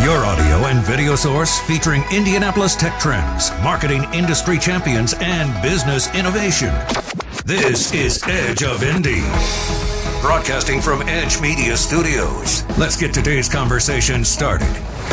Your audio and video source featuring Indianapolis tech trends, marketing industry champions, and business innovation. This is Edge of Indy. Broadcasting from Edge Media Studios. Let's get today's conversation started.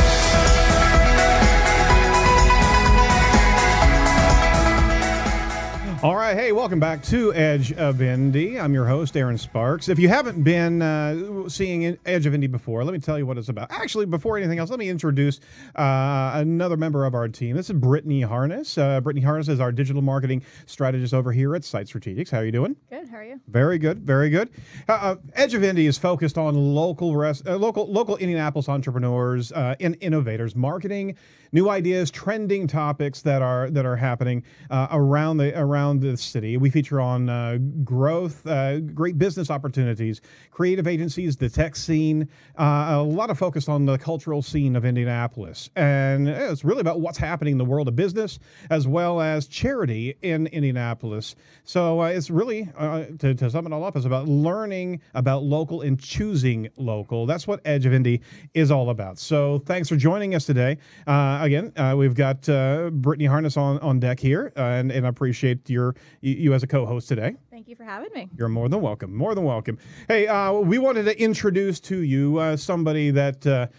All right, hey, welcome back to Edge of Indy. I'm your host, Aaron Sparks. If you haven't been seeing Edge of Indy before, let me tell you what it's about. Actually, before anything else, let me introduce another member of our team. This is Brittany Harness. Brittany Harness is our digital marketing strategist over here at Site Strategics. How are you doing? Good. How are you? Very good. Very good. Edge of Indy is focused on local Indianapolis entrepreneurs and innovators, marketing new ideas, trending topics that are happening around the city. We feature on growth, great business opportunities, creative agencies, the tech scene, a lot of focus on the cultural scene of Indianapolis. And it's really about what's happening in the world of business as well as charity in Indianapolis. So it's really, to sum it all up, it's about learning about local and choosing local. That's what Edge of Indy is all about. So thanks for joining us today. Again, we've got Brittany Harness on deck here, and I appreciate you as a co-host today. Thank you for having me. You're more than welcome. More than welcome. Hey, we wanted to introduce to you somebody that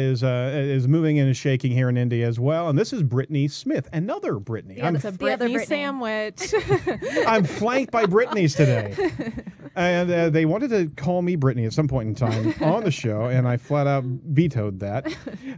is moving and shaking here in Indy as well, and this is Brittany Smith. Another Brittany. Yeah, it's a Brittany sandwich. I'm flanked by Brittany's today. And they wanted to call me Brittany at some point in time on the show, and I flat out vetoed that.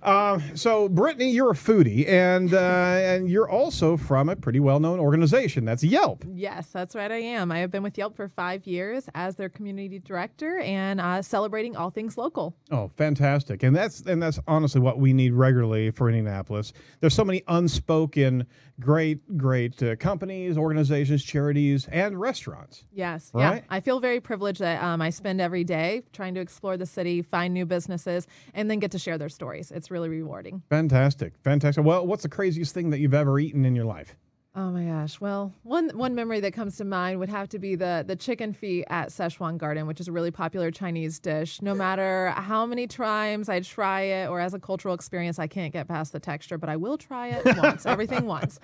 So, Brittany, you're a foodie, and you're also from a pretty well-known organization. That's Yelp. Yes, that's right. I am. I have been with Yelp for 5 years as their community director and celebrating all things local. Oh, fantastic! And that's honestly what we need regularly for Indianapolis. There's so many unspoken, great companies, organizations, charities, and restaurants. Yes, right? Yeah. I feel very privileged that I spend every day trying to explore the city, find new businesses, and then get to share their stories. It's really rewarding. Fantastic. Well, what's the craziest thing that you've ever eaten in your life? Oh my gosh. Well, one memory that comes to mind would have to be the chicken feet at Szechuan Garden, which is a really popular Chinese dish. No matter how many times I try it or as a cultural experience, I can't get past the texture, but I will try it once, everything once.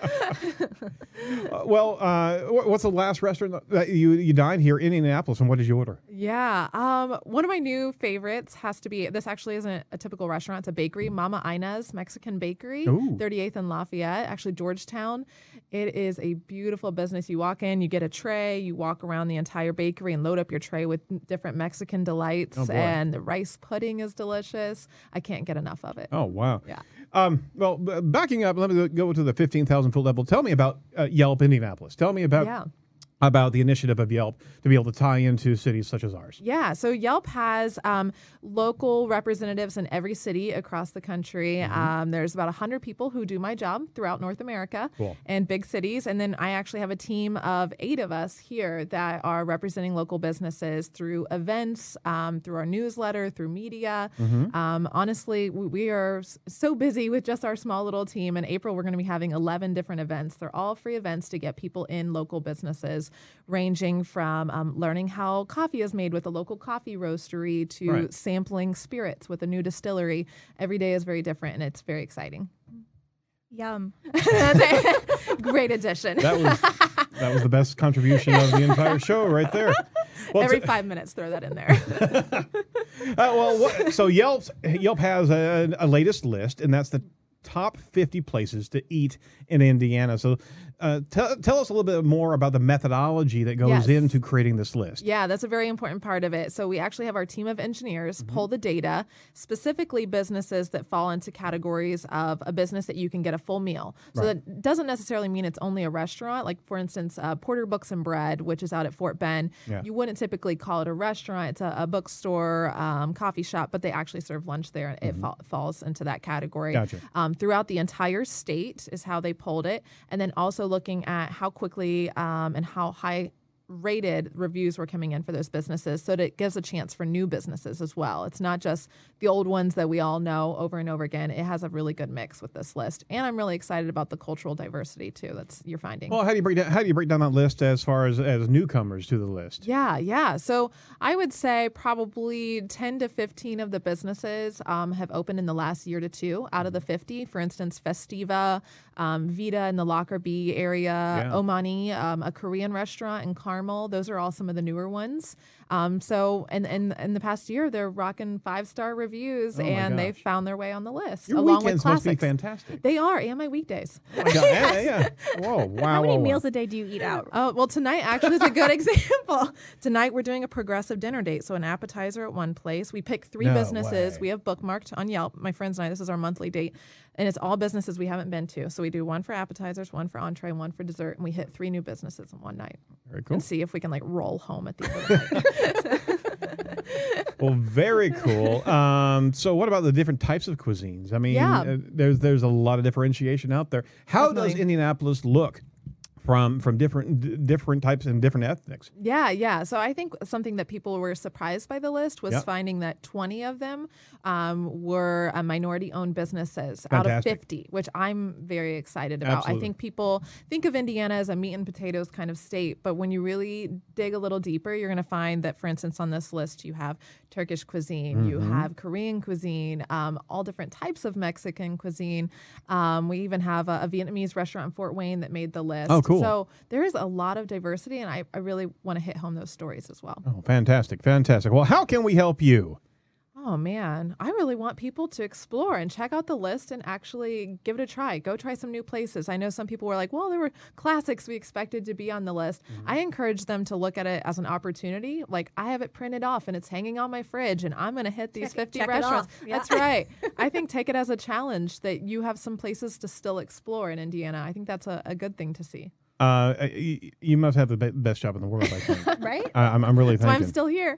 What's the last restaurant that you dined here in Indianapolis, and what did you order? Yeah. One of my new favorites has to be, this actually isn't a typical restaurant. It's a bakery, Mama Ina's Mexican Bakery, Ooh. 38th and Lafayette, actually Georgetown. It is a beautiful business. You walk in, you get a tray, you walk around the entire bakery and load up your tray with different Mexican delights. Oh, boy. And the rice pudding is delicious. I can't get enough of it. Oh, wow. Yeah. Backing up, let me go to the 15,000-foot level. Tell me about Yelp Indianapolis. Tell me about the initiative of Yelp to be able to tie into cities such as ours. Yeah, so Yelp has local representatives in every city across the country. Mm-hmm. There's about 100 people who do my job throughout North America and big cities. And then I actually have a team of 8 of us here that are representing local businesses through events, through our newsletter, through media. Mm-hmm. Honestly, we are so busy with just our small little team. In April, we're going to be having 11 different events. They're all free events to get people in local businesses, ranging from learning how coffee is made with a local coffee roastery to sampling spirits with a new distillery. Every day is very different, and it's very exciting. Yum. Great addition. That was the best contribution of the entire show right there. Well, every 5 minutes, throw that in there. So Yelp has a latest list, and that's the top 50 places to eat in Indiana. So tell us a little bit more about the methodology that goes into creating this list. Yeah, that's a very important part of it. So we actually have our team of engineers pull the data, specifically businesses that fall into categories of a business that you can get a full meal. So that doesn't necessarily mean it's only a restaurant. Like, for instance, Porter Books and Bread, which is out at Fort Bend. Yeah. You wouldn't typically call it a restaurant. It's a bookstore, coffee shop, but they actually serve lunch there. It falls into that category. Gotcha. Throughout the entire state is how they pulled it. And then also looking at how quickly and how high rated reviews were coming in for those businesses, so that it gives a chance for new businesses as well. It's not just the old ones that we all know over and over again. It has a really good mix with this list, and I'm really excited about the cultural diversity too that's you're finding. Well, how do you break down that list as far as newcomers to the list? Yeah. So I would say probably 10 to 15 of the businesses have opened in the last year to two out of the 50. For instance, Festiva, Vita in the Lockerbie area, Omani, a Korean restaurant in Carmel. Those are all some of the newer ones. So in the past year, they're rocking 5-star reviews, and they've found their way on the list. Your along weekends with classics. must be fantastic. They are, and my weekdays. Oh my God. Yeah. Whoa, wow. How many meals a day do you eat out? Well, tonight actually is a good example. Tonight we're doing a progressive dinner date. So an appetizer at one place. We pick 3 businesses. Way. We have bookmarked on Yelp. My friends and I, this is our monthly date. And it's all businesses we haven't been to. So we do one for appetizers, one for entree, and one for dessert. And we hit 3 new businesses in one night. Very cool. And see if we can roll home at the end of the night. Well, very cool. So what about the different types of cuisines? I mean, there's a lot of differentiation out there. How does Indianapolis look from different types and different ethnics? Yeah. So I think something that people were surprised by the list was finding that 20 of them were minority-owned businesses out of 50, which I'm very excited about. Absolutely. I think people think of Indiana as a meat and potatoes kind of state, but when you really dig a little deeper, you're going to find that, for instance, on this list, you have Turkish cuisine, you have Korean cuisine, all different types of Mexican cuisine. We even have a Vietnamese restaurant in Fort Wayne that made the list. Oh, cool. So there is a lot of diversity, and I really want to hit home those stories as well. Oh, fantastic. Well, how can we help you? Oh, man. I really want people to explore and check out the list and actually give it a try. Go try some new places. I know some people were like, well, there were classics we expected to be on the list. I encourage them to look at it as an opportunity. Like, I have it printed off and it's hanging on my fridge and I'm going to hit these 50 restaurants. That's right. I think take it as a challenge that you have some places to still explore in Indiana. I think that's a good thing to see. You must have the best job in the world, I think. Right? I'm really thinking. So I'm still here.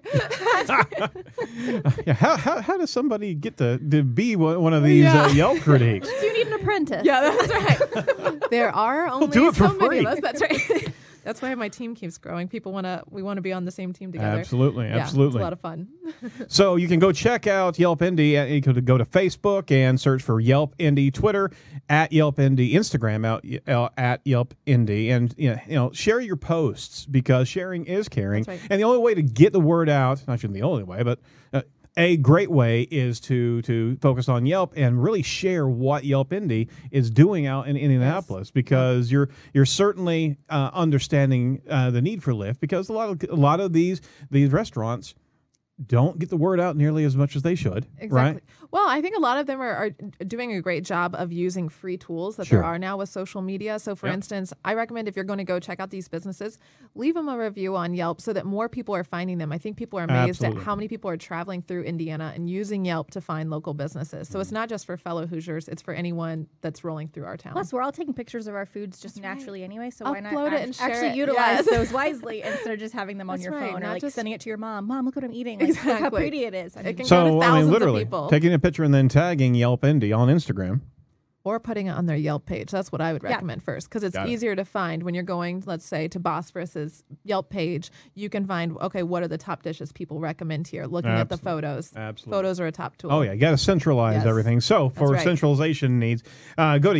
How does somebody get to be one of these Yelp critiques? Do you need an apprentice? Yeah, that's right. There are only do it for so many free. of us. That's right. That's why my team keeps growing. We want to be on the same team together. Absolutely. It's a lot of fun. So you can go check out Yelp Indy. You can go to Facebook and search for Yelp Indy, Twitter at Yelp Indy, Instagram at Yelp Indy, and share your posts because sharing is caring. That's right. And the only way to get the word out, not even the only way, but a great way is to focus on Yelp and really share what Yelp Indy is doing out in Indianapolis because you're certainly understanding the need for Lyft because a lot of these restaurants don't get the word out nearly as much as they should. Exactly. Right? Well, I think a lot of them are doing a great job of using free tools that there are now with social media. So, for instance, I recommend if you're going to go check out these businesses, leave them a review on Yelp so that more people are finding them. I think people are amazed at how many people are traveling through Indiana and using Yelp to find local businesses. So it's not just for fellow Hoosiers, it's for anyone that's rolling through our town. Plus, we're all taking pictures of our foods just naturally anyway, so why not Upload it and share actually it. utilize those wisely instead of just having them on That's your right, phone or not like just sending it to your mom. Mom, look what I'm eating. Like, look how pretty it is. It can go to So, thousands of literally, people. taking a picture and then tagging Yelp Indy on Instagram. Or putting it on their Yelp page. That's what I would recommend first because it's easier to find when you're going, let's say, to Bosphorus's Yelp page. You can find, okay, what are the top dishes people recommend here? Looking at the photos. Absolutely. Photos are a top tool. Oh, yeah. You got to centralize everything. So for centralization needs, go to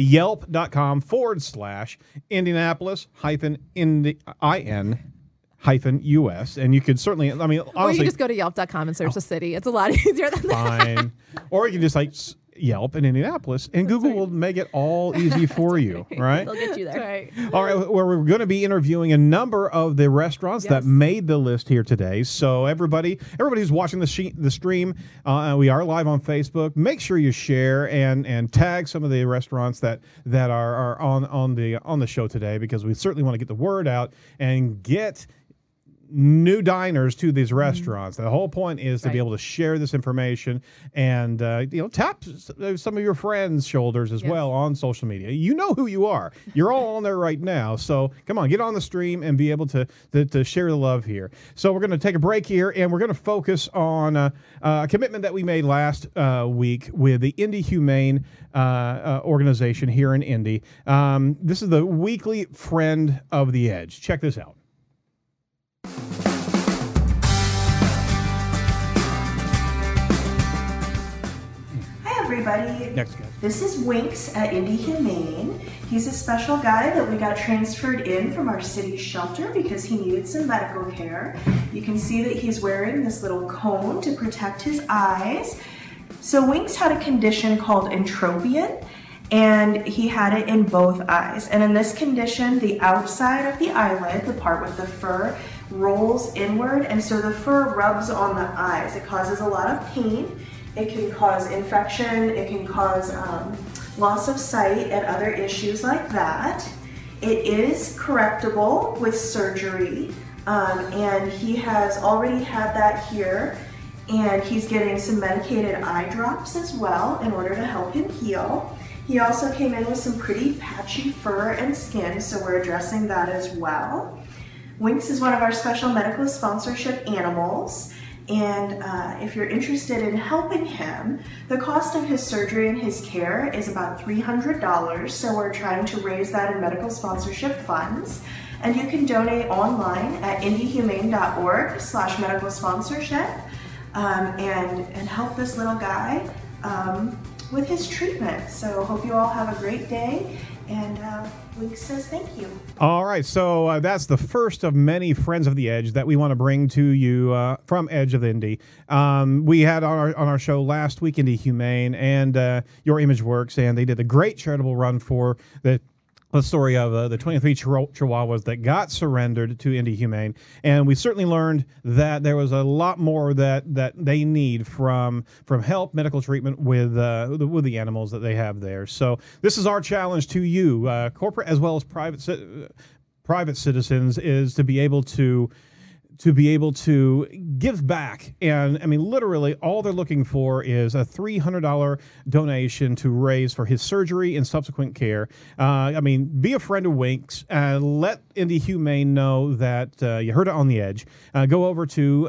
yelp.com/Indianapolis-IN-US. And you could certainly, honestly. Or you can just go to yelp.com and search the city. It's a lot easier than that. Fine. Or you can just Yelp in Indianapolis, and Google will make it all easy for you, right? They'll get you there. Right. All right, well, we're going to be interviewing a number of the restaurants that made the list here today. So everybody who's watching the stream, we are live on Facebook. Make sure you share and tag some of the restaurants that are on the show today because we certainly want to get the word out and get new diners to these restaurants. The whole point is to be able to share this information and tap some of your friends' shoulders as well on social media. You know who you are. You're all on there right now. So come on, get on the stream and be able to share the love here. So we're going to take a break here and we're going to focus on a commitment that we made last week with the Indy Humane organization here in Indy. This is the weekly Friend of the Edge. Check this out. everybody. Next guy. This is Winks at Indy Humane. He's a special guy that we got transferred in from our city shelter because he needed some medical care. You can see that he's wearing this little cone to protect his eyes. So Winks had a condition called entropion, and he had it in both eyes. And in this condition, the outside of the eyelid, the part with the fur, rolls inward, and so the fur rubs on the eyes. It causes a lot of pain. It can cause infection. It can cause loss of sight and other issues like that. It is correctable with surgery, and he has already had that here, and he's getting some medicated eye drops as well in order to help him heal. He also came in with some pretty patchy fur and skin, so we're addressing that as well. Winks is one of our special medical sponsorship animals, and if you're interested in helping him, the cost of his surgery and his care is about $300, so we're trying to raise that in medical sponsorship funds. And you can donate online at indyhumane.org/medical sponsorship and help this little guy with his treatment. So hope you all have a great day, and Winks says thank you. All right, so that's the first of many Friends of the Edge that we want to bring to you from Edge of Indy. We had on our show last week Indy Humane and Your Image Works, and they did a great charitable run for the story of the 23 Chihuahuas that got surrendered to Indy Humane, and we certainly learned that there was a lot more that they need from help, medical treatment with the animals that they have there. So this is our challenge to you, corporate as well as private citizens, is to be able to give back. And I mean, literally all they're looking for is a $300 donation to raise for his surgery and subsequent care. I mean, be a friend of Winks and let Indy Humane know that you heard it on the Edge. Go over to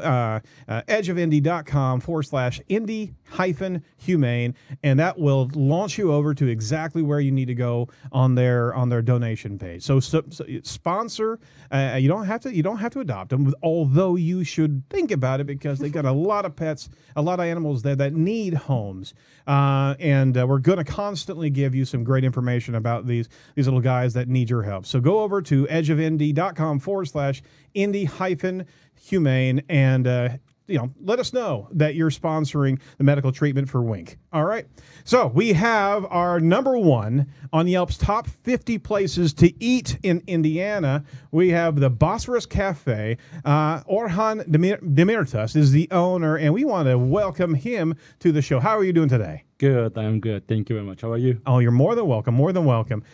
edgeofindy.com/Indy-Humane, and that will launch you over to exactly where you need to go on their donation page. So sponsor. You don't have to adopt them, although you should think about it, because they got a lot of pets, a lot of animals there that need homes. And we're going to constantly give you some great information about these little guys that need your help. So go over to edgeofindy.com/Indy-Humane and let us know that you're sponsoring the medical treatment for Wink. All right. So we have our number one on Yelp's top 50 places to eat in Indiana. We have the Bosphorus Cafe. Orhan Demirtas is the owner, and we want to welcome him to the show. How are you doing today? Good. I'm good. Thank you very much. How are you? Oh, you're more than welcome. More than welcome.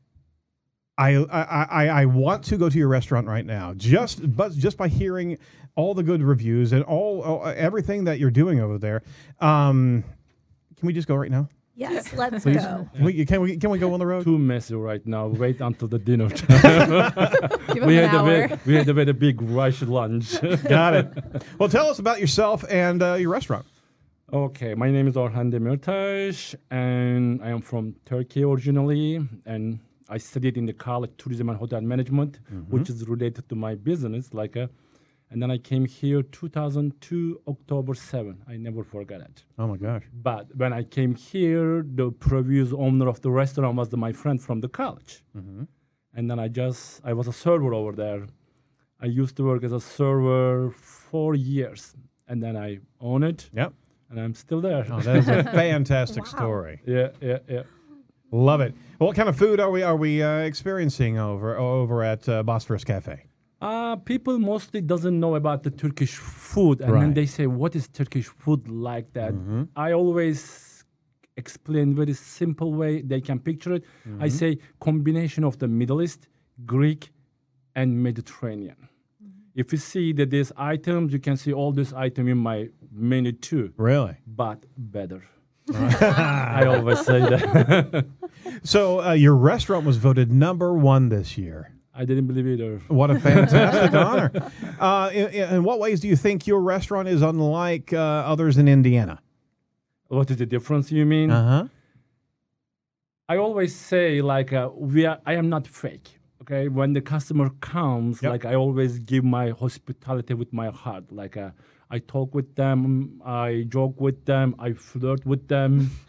I want to go to your restaurant right now, just by hearing all the good reviews and everything that you're doing over there. Can we just go right now? Yes, let's go. Can we go on the road? Too messy right now. Wait until the dinner Give him we an had hour. we had a very big rush lunch. Got it. Well, tell us about yourself and your restaurant. Okay, my name is Orhan Demirtas, and I am from Turkey originally, and I studied in the college tourism and hotel management, which is related to my business, and then I came here 2002, October 7. I never forget it. Oh my gosh. But when I came here, the previous owner of the restaurant was my friend from the college. And then I was a server over there. I used to work as a server 4 years, and then I own it. Yep. And I'm still there. Oh, that is a fantastic story. Yeah. Love it. What kind of food are we experiencing over at Bosphorus Cafe? People mostly doesn't know about the Turkish food, and then they say, "What is Turkish food like that?" I always explain very simple way they can picture it. I say combination of the Middle East, Greek, and Mediterranean. If you see that these items, you can see all this item in my menu too. Really? But better. I always say that. So your restaurant was voted #1 this year. I didn't believe either. What a fantastic honor. In what ways do you think your restaurant is unlike others in Indiana? What is the difference, you mean? Uh-huh. I always say, I am not fake. Okay, when the customer comes, I always give my hospitality with my heart. I talk with them, I joke with them, I flirt with them.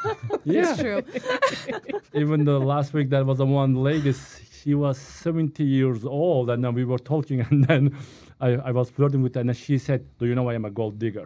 It's true. Even the last week, there was a one lady. She was 70 years old, and then we were talking, and then I was flirting with her, and she said, "Do you know I am a gold digger?"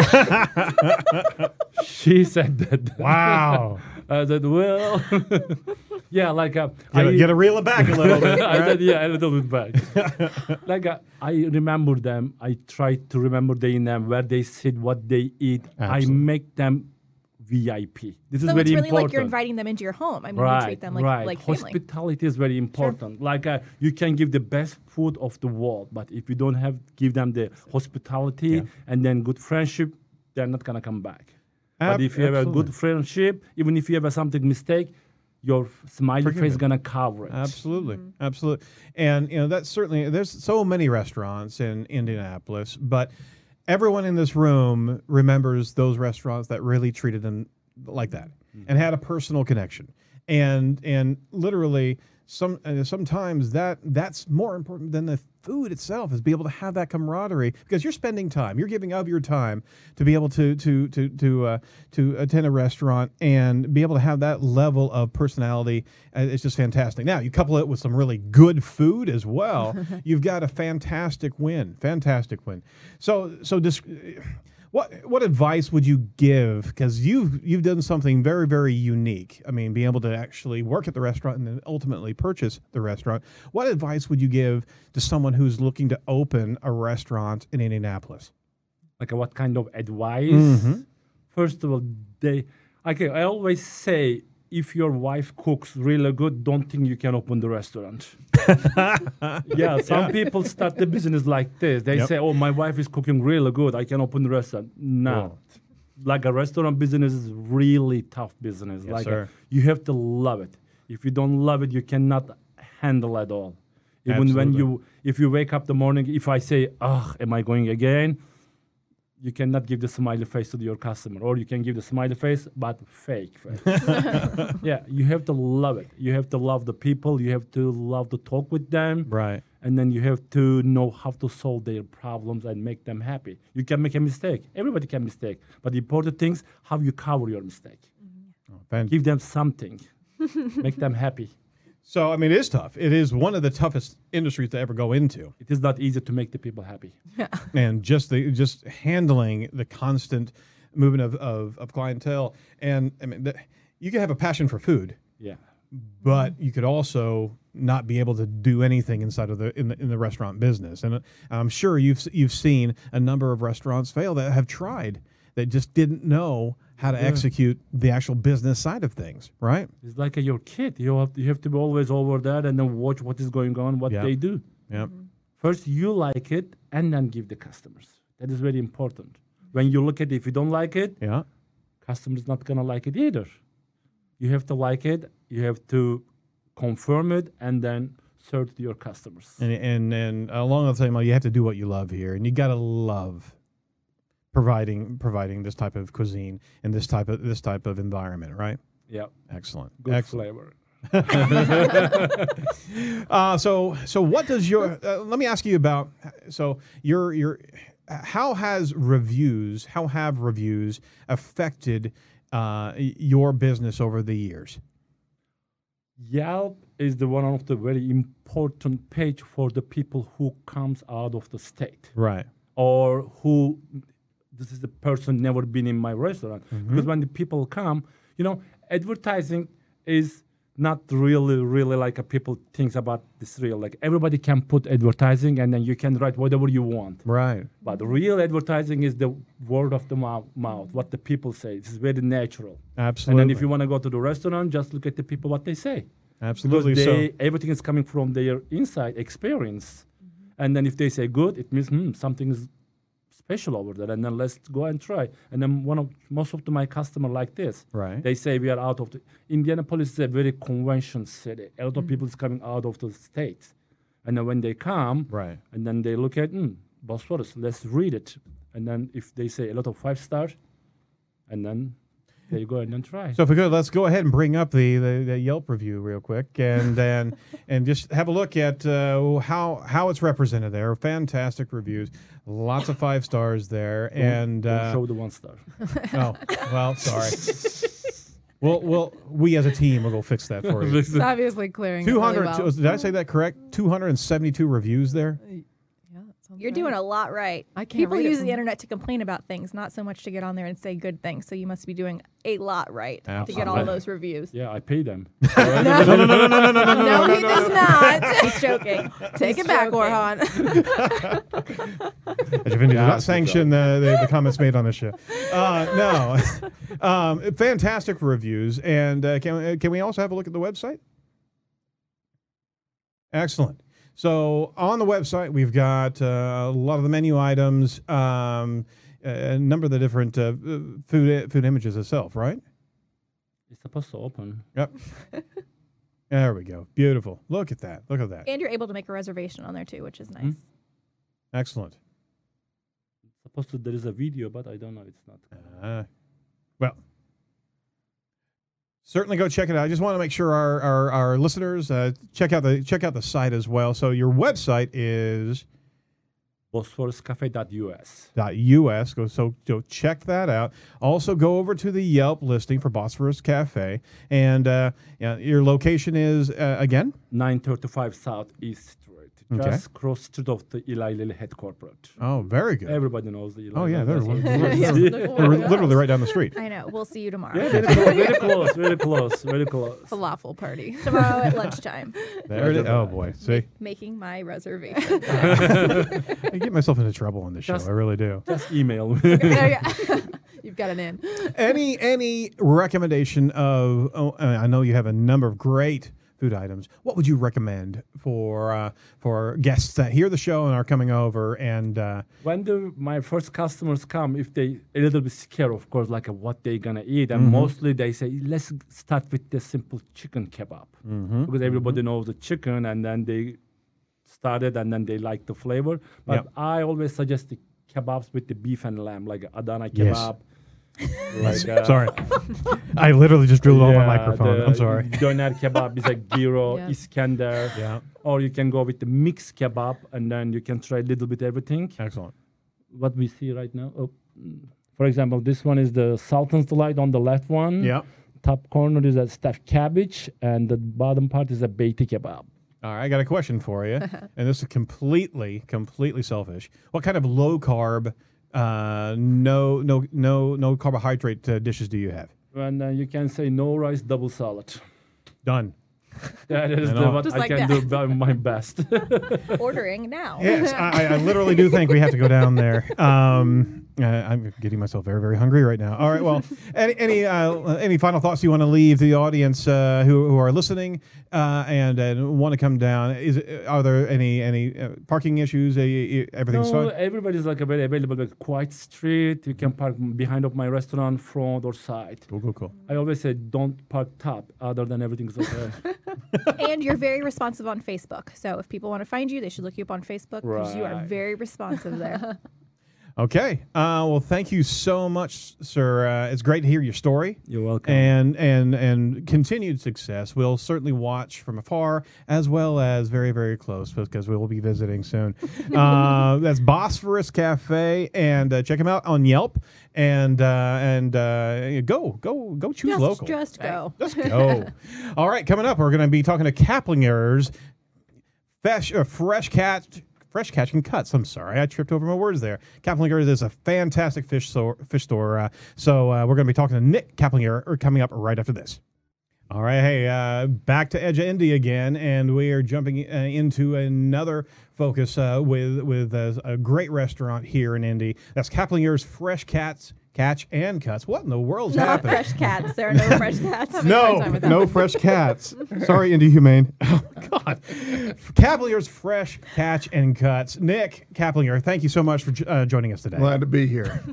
She said that. Wow. I said, "Well, yeah, like Get to reel it back a little bit. I said, yeah, a little bit back. Like I remember them. I try to remember their name, where they sit, what they eat. Absolutely. I make them VIP. This is So very it's really important. like you're inviting them into your home. I mean, you treat them like family. Hospitality is very important. Like you can give the best food of the world, but if you don't give them the hospitality and then good friendship, they're not gonna come back. But if you have a good friendship, even if you have something mistake, your smiley face is gonna cover it. Absolutely, absolutely. And that's certainly, there's so many restaurants in Indianapolis, but everyone in this room remembers those restaurants that really treated them like that and had a personal connection. And literally, sometimes that's more important than the food itself, is be able to have that camaraderie, because you're spending time, you're giving of your time to be able to attend a restaurant and be able to have that level of personality. It's just fantastic. Now you couple it with some really good food as well. You've got a fantastic win. So what advice would you give? Because you've done something very, very unique. I mean, being able to actually work at the restaurant and then ultimately purchase the restaurant. What advice would you give to someone who's looking to open a restaurant in Indianapolis? Like what kind of advice? First of all, I always say, if your wife cooks really good, don't think you can open the restaurant. Some people start the business like this. They say, "Oh, my wife is cooking really good, I can open the restaurant." No. Like a restaurant business is really tough business. Yes, sir. You have to love it. If you don't love it, you cannot handle it all. Even Absolutely. if you wake up the morning, if I say, am I going again? You cannot give the smiley face to your customer, or you can give the smiley face, but fake face. You have to love it. You have to love the people. You have to love to talk with them. Right. And then you have to know how to solve their problems and make them happy. You can make a mistake. Everybody can mistake. But the important thing is how you cover your mistake. Give them something. Make them happy. So, I mean, it is tough. It is one of the toughest industries to ever go into. It is not easy to make the people happy. And just handling the constant movement of clientele. And I mean, you can have a passion for food. Yeah. But you could also not be able to do anything inside of in the restaurant business. And I'm sure you've seen a number of restaurants fail that have tried, that just didn't know how to execute the actual business side of things, right? It's like your kid. You have to be always over there and then watch what is going on, what they do. Yep. First, you like it, and then give the customers. That is very important. When you look at it, if you don't like it, customer's not going to like it either. You have to like it. You have to confirm it, and then serve to your customers. And along the same line, you have to do what you love here, and you got to love providing this type of cuisine and this type of environment, right? Yeah. Excellent. Good flavor. So what does your let me ask you about your how have reviews affected your business over the years? Yelp is one of the very important page for the people who comes out of the state, right? Or who this is the person never been in my restaurant. Because when the people come, advertising is not really like a people thinks about this real. Like everybody can put advertising, and then you can write whatever you want. Right. But the real advertising is the word of the mouth, what the people say. It's very natural. Absolutely. And then if you want to go to the restaurant, just look at the people, what they say. Absolutely. Because everything is coming from their inside experience. And then if they say good, it means something is special over there, and then let's go and try. And then most of my customer like this. Right. They say we are out of Indianapolis is a very convention city. A lot of people is coming out of the states, and then when they come, right, and then they look at Bosphorus. Let's read it, and then if they say a lot of 5 stars, and then they go and then try. So if we could, let's go ahead and bring up the Yelp review real quick, and then and just have a look at how it's represented there. Fantastic reviews, lots of 5 stars there, and show the 1 star. Oh, well, sorry. Well, we as a team will go fix that for you. It's obviously clearing. 200. Really well. Did I say that correct? 272 reviews there. You're doing a lot right. I can't People read it use from the internet to complain about things, not so much to get on there and say good things. So you must be doing a lot right to get all those reviews. Yeah, I pay them. No, he does not. He's joking. Take it back, Orhan. Edge of Indy does not sanction the comments made on this show. No. Fantastic reviews. And can we also have a look at the website? Excellent. So on the website, we've got a lot of the menu items, a number of the different food images itself, right? It's supposed to open. Yep. There we go. Beautiful. Look at that. Look at that. And you're able to make a reservation on there too, which is nice. Excellent. There is a video, but I don't know. It's not. Well, certainly go check it out. I just want to make sure our listeners check out the site as well. So your website is BosphorusCafe.us. Go check that out. Also go over to the Yelp listing for Bosphorus Cafe, and your location is again 935 South East Street. Just cross street of the Eli Lilly headquarters. Oh, very good. Everybody knows the Eli Oh, yeah. Lilly. They're literally right down the street. I know. We'll see you tomorrow. Yeah, very close, very close, very close. Falafel party. Tomorrow at lunchtime. There it is. Oh, boy. See? Making my reservation. I get myself into trouble on this show. I really do. Just email. You've got an in. Any recommendation of, I know you have a number of great food items. What would you recommend for guests that hear the show and are coming over? And when my first customers come, if they a little bit scared, of course, like what they gonna eat, and mostly they say, let's start with the simple chicken kebab, because everybody knows the chicken, and then they started, and then they like the flavor. But I always suggest the kebabs with the beef and lamb, like Adana kebab. Yes. Sorry, I literally just drilled on my microphone. I'm sorry. Doner kebab is a gyro, Iskender. Yeah. Or you can go with the mixed kebab, and then you can try a little bit everything. Excellent. What we see right now. For example, this one is the Sultan's Delight on the left one. Yeah. Top corner is a stuffed cabbage, and the bottom part is a beiti kebab. All right, I got a question for you, and this is completely selfish. What kind of low carb, no carbohydrate dishes do you have? And you can say no rice, double salad. Done. That is what I can do by my best. Ordering now. Yes, I literally do think we have to go down there. I'm getting myself very, very hungry right now. All right, well, any final thoughts you want to leave the audience who are listening and want to come down? Are there any parking issues? Everything's fine? Everybody's like a very available, like quiet street. You can park behind of my restaurant, front or side. Cool. I always say don't park top, other than everything's okay. And you're very responsive on Facebook. So if people want to find you, they should look you up on Facebook because you are very responsive there. Okay. Well, thank you so much, sir. It's great to hear your story. You're welcome. And continued success. We'll certainly watch from afar as well as very, very close because we will be visiting soon. That's Bosphorus Cafe, and check them out on Yelp. And go choose local. Just go. Just go. All right, coming up, we're going to be talking to Kaplinger's Fresh Catch and Cuts. I'm sorry, I tripped over my words there. Kaplinger's is a fantastic fish store. So we're going to be talking to Nick Kaplinger coming up right after this. All right, hey, back to Edge of Indy again, and we are jumping into another focus with a great restaurant here in Indy. That's Kaplinger's Fresh Catch and Cuts. What in the world's happening? Fresh cats. There are no fresh cats. No fresh cats. Sorry, Indy Humane. Oh, God. Kaplinger's Fresh Catch and Cuts. Nick Kaplinger, thank you so much for joining us today. Glad to be here.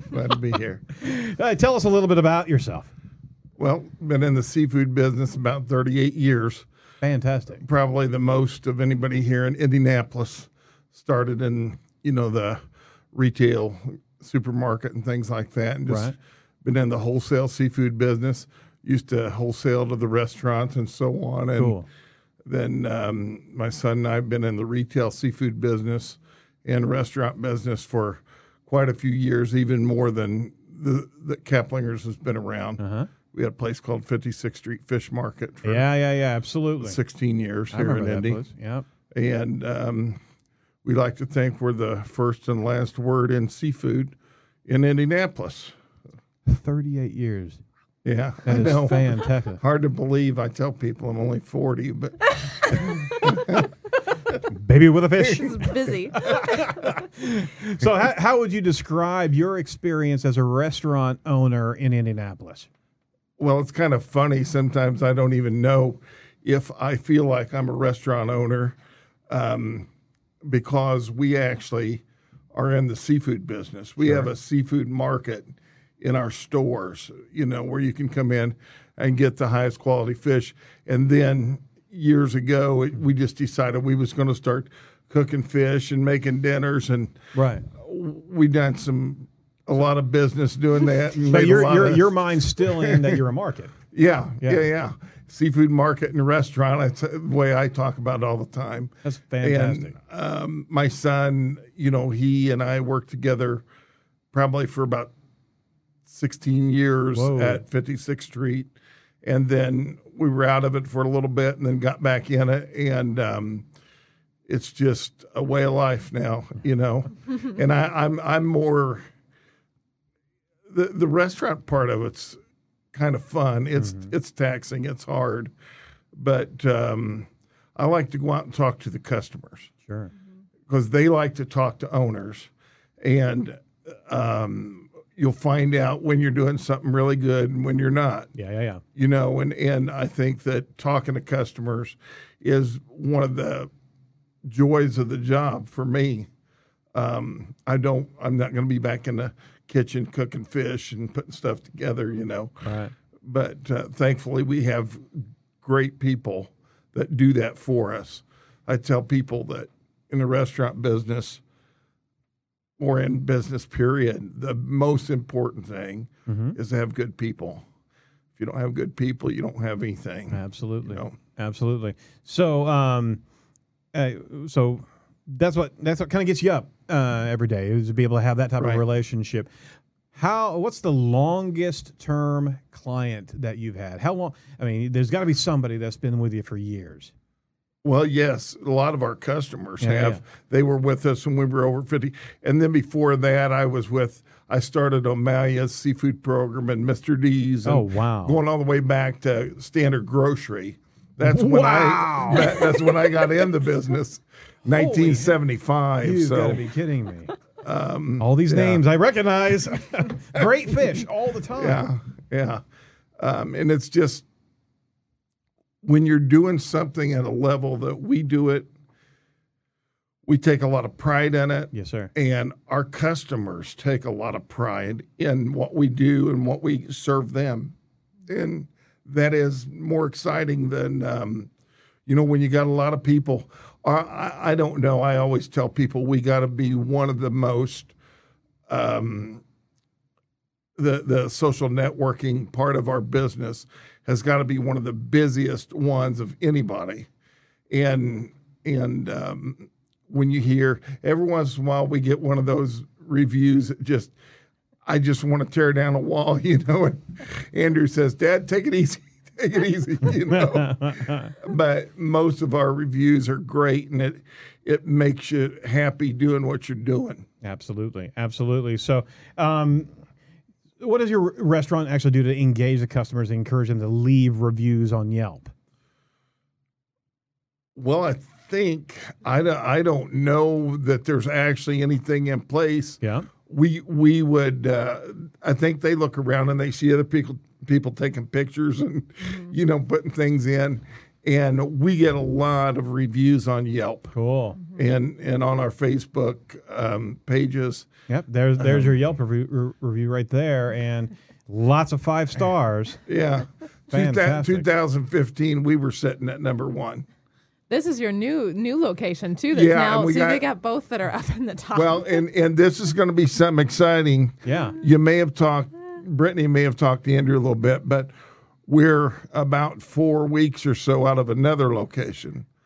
Tell us a little bit about yourself. Well, been in the seafood business about 38 years. Fantastic. Probably the most of anybody here in Indianapolis. Started in, the retail supermarket and things like that, and just been in the wholesale seafood business. Used to wholesale to the restaurants and so on. And then my son and I have been in the retail seafood business and restaurant business for quite a few years, even more than the Kaplinger's has been around. We had a place called 56th Street Fish Market for absolutely 16 years here in Indy. Yep. And we like to think we're the first and last word in seafood in Indianapolis. 38 years. Yeah, that I know. Is fantastic. Hard to believe. I tell people I'm only 40, but baby with a fish. He's busy. So how would you describe your experience as a restaurant owner in Indianapolis? Well, it's kind of funny. Sometimes I don't even know if I feel like I'm a restaurant owner because we actually are in the seafood business. We have a seafood market in our stores, where you can come in and get the highest quality fish. And then years ago, we just decided we was going to start cooking fish and making dinners. And we done a lot of business doing that. And but your mind's still in that you're a market. Yeah. Seafood market and restaurant. That's the way I talk about it all the time. That's fantastic. And my son, he and I worked together probably for about 16 years at 56th Street. And then we were out of it for a little bit and then got back in it. And it's just a way of life now, And I'm more, the restaurant part of it's kind of fun. It's taxing. It's hard. But I like to go out and talk to the customers. Sure. Because they like to talk to owners. And you'll find out when you're doing something really good and when you're not. Yeah. And I think that talking to customers is one of the joys of the job for me. I'm not going to be back in the kitchen cooking fish and putting stuff together, Right. But thankfully we have great people that do that for us. I tell people that in the restaurant business, or in business period, the most important thing is to have good people. If you don't have good people, you don't have anything. Absolutely. Absolutely. So so that's what kind of gets you up every day, is to be able to have that type of relationship. What's the longest term client that you've had? How long? I mean, there's got to be somebody that's been with you for years. Well, yes, a lot of our customers have. Yeah. They were with us when we were over 50. And then before that, I started O'Malia's seafood program and Mr. D's. And going all the way back to Standard Grocery. That's when that's when I got in the business, 1975. You've got to be kidding me. All these names I recognize. Great fish all the time. Yeah. And it's just, when you're doing something at a level that we do it, we take a lot of pride in it. Yes, sir. And our customers take a lot of pride in what we do and what we serve them. And that is more exciting than, when you got a lot of people. I don't know. I always tell people we got to be one of the most, the social networking part of our business has got to be one of the busiest ones of anybody. And when you hear, every once in a while we get one of those reviews that I just want to tear down a wall, and Andrew says, "Dad, take it easy, take it easy," But most of our reviews are great, and it makes you happy doing what you're doing. Absolutely. So, what does your restaurant actually do to engage the customers and encourage them to leave reviews on Yelp? Well, I think I don't know that there's actually anything in place. Yeah, we would. I think they look around and they see other people taking pictures and putting things in, and we get a lot of reviews on Yelp. Cool. And on our Facebook pages. Yep, there's your Yelp review right there, and lots of 5 stars. Yeah. 2015, we were sitting at number 1. This is your new location too. That's now, so they got both that are up in the top. Well, and this is going to be something exciting. Yeah. You may have Brittany may have talked to Andrew a little bit, but we're about 4 weeks or so out of another location. Woo!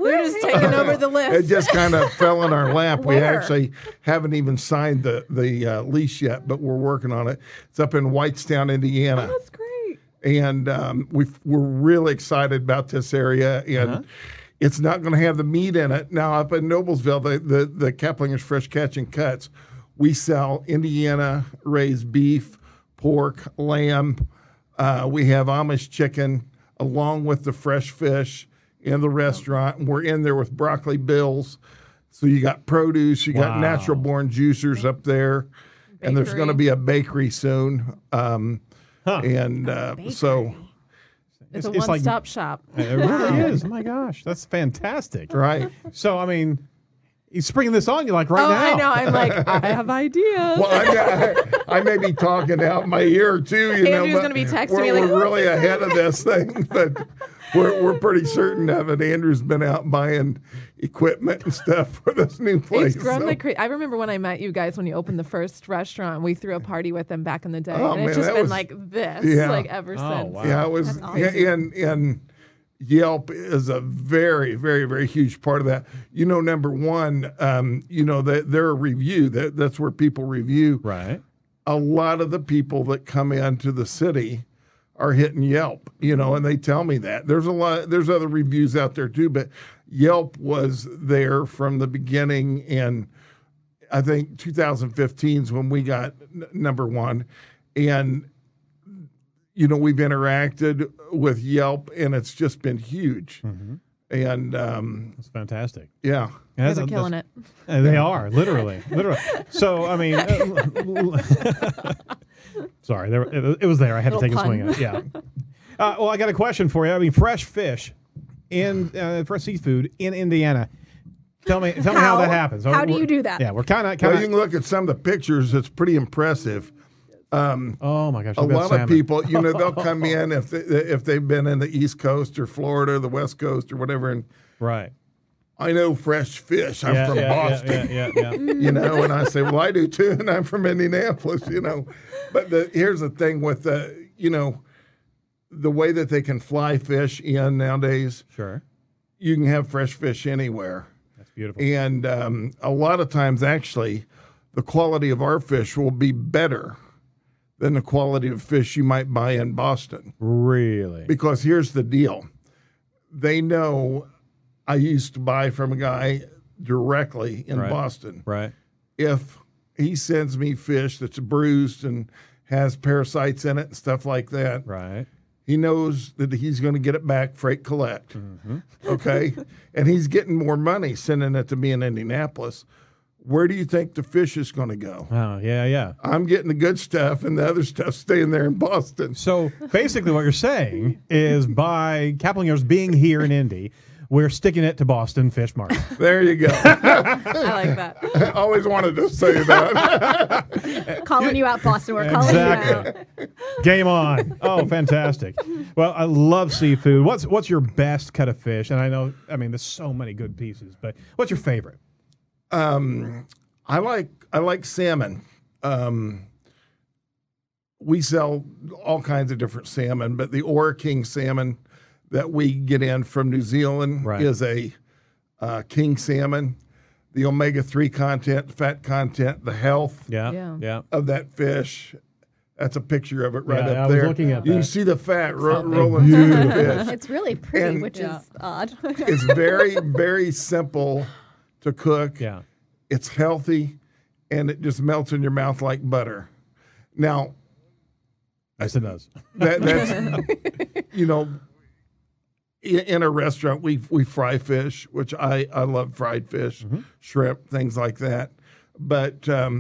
They're just taking over the list. It just kind of fell in our lap. We Where? actually haven't even signed the lease yet, but we're working on it. It's up in Whitestown, Indiana. That's great. And we're really excited about this area. And it's not going to have the meat in it. Now, up in Noblesville, the Kaplinger's Fresh Catch and Cuts, we sell Indiana raised beef, pork, lamb. We have Amish chicken along with the fresh fish in the restaurant. And we're in there with broccoli bills. So you got produce, you got natural born juicers up there. And there's going to be a bakery soon. And so It's a one-stop shop. It really is. Oh my gosh, that's fantastic. Right. So I mean, he's springing this on you like right now. I know. I'm like, I have ideas. Well, I may be talking out my ear too. Andrew's going to be texting me like, we're really ahead of this thing, but we're pretty certain of it. Andrew's been out buying equipment and stuff for this new place. It's grown like crazy. I remember when I met you guys when you opened the first restaurant. We threw a party with them back in the day, and it's just been like this, like ever since. Wow. Yeah, it was. And Yelp is a very, very, very huge part of that. Number one, they're a review. That's where people review. Right. A lot of the people that come into the city are hitting Yelp, and they tell me that. There's other reviews out there too, but Yelp was there from the beginning, and I think 2015 is when we got number one. And we've interacted with Yelp, and it's just been huge. Mm-hmm. And it's fantastic. Yeah. They're killing it. They are, literally. So, I mean, sorry, it was there. I had to take a swing at it. Yeah. Well, I got a question for you. I mean, fresh fish in fresh seafood in Indiana. Tell me how that happens. How do you do that? Yeah, we're kind of. Well, you can look at some of the pictures. It's pretty impressive. Oh my gosh! A lot of people, they'll come in if they've been in the East Coast or Florida, the West Coast or whatever, and right. I know fresh fish. I'm from Boston. Yeah. And I say, well, I do too, and I'm from Indianapolis. But here's the thing with the way that they can fly fish in nowadays. Sure. You can have fresh fish anywhere. That's beautiful. And a lot of times, actually, the quality of our fish will be better than the quality of fish you might buy in Boston. Really? Because here's the deal. They know I used to buy from a guy directly in Boston. Right. If he sends me fish that's bruised and has parasites in it and stuff like that, right, he knows that he's going to get it back freight collect. Mm-hmm. Okay? And he's getting more money sending it to me in Indianapolis. Where do you think the fish is going to go? Oh, yeah. I'm getting the good stuff, and the other stuff staying there in Boston. So basically what you're saying is by Kaplinger's being here in Indy, we're sticking it to Boston Fish Market. There you go. I like that. I always wanted to say that. Calling you out, Boston. We're calling you out. Game on. Oh, fantastic. Well, I love seafood. What's your best cut of fish? And I mean, there's so many good pieces, but what's your favorite? I like salmon. We sell all kinds of different salmon, but the Ora King salmon that we get in from New Zealand is a king salmon. The omega-3 content, fat content, the health of that fish. That's a picture of it right up there. I was looking at that. You can see the fat rolling through the fish. It's really pretty, which is odd. It's very, very simple to cook. Yeah. It's healthy, and it just melts in your mouth like butter. Now, yes, it does. That's in a restaurant we fry fish, which I love fried fish, shrimp, things like that. But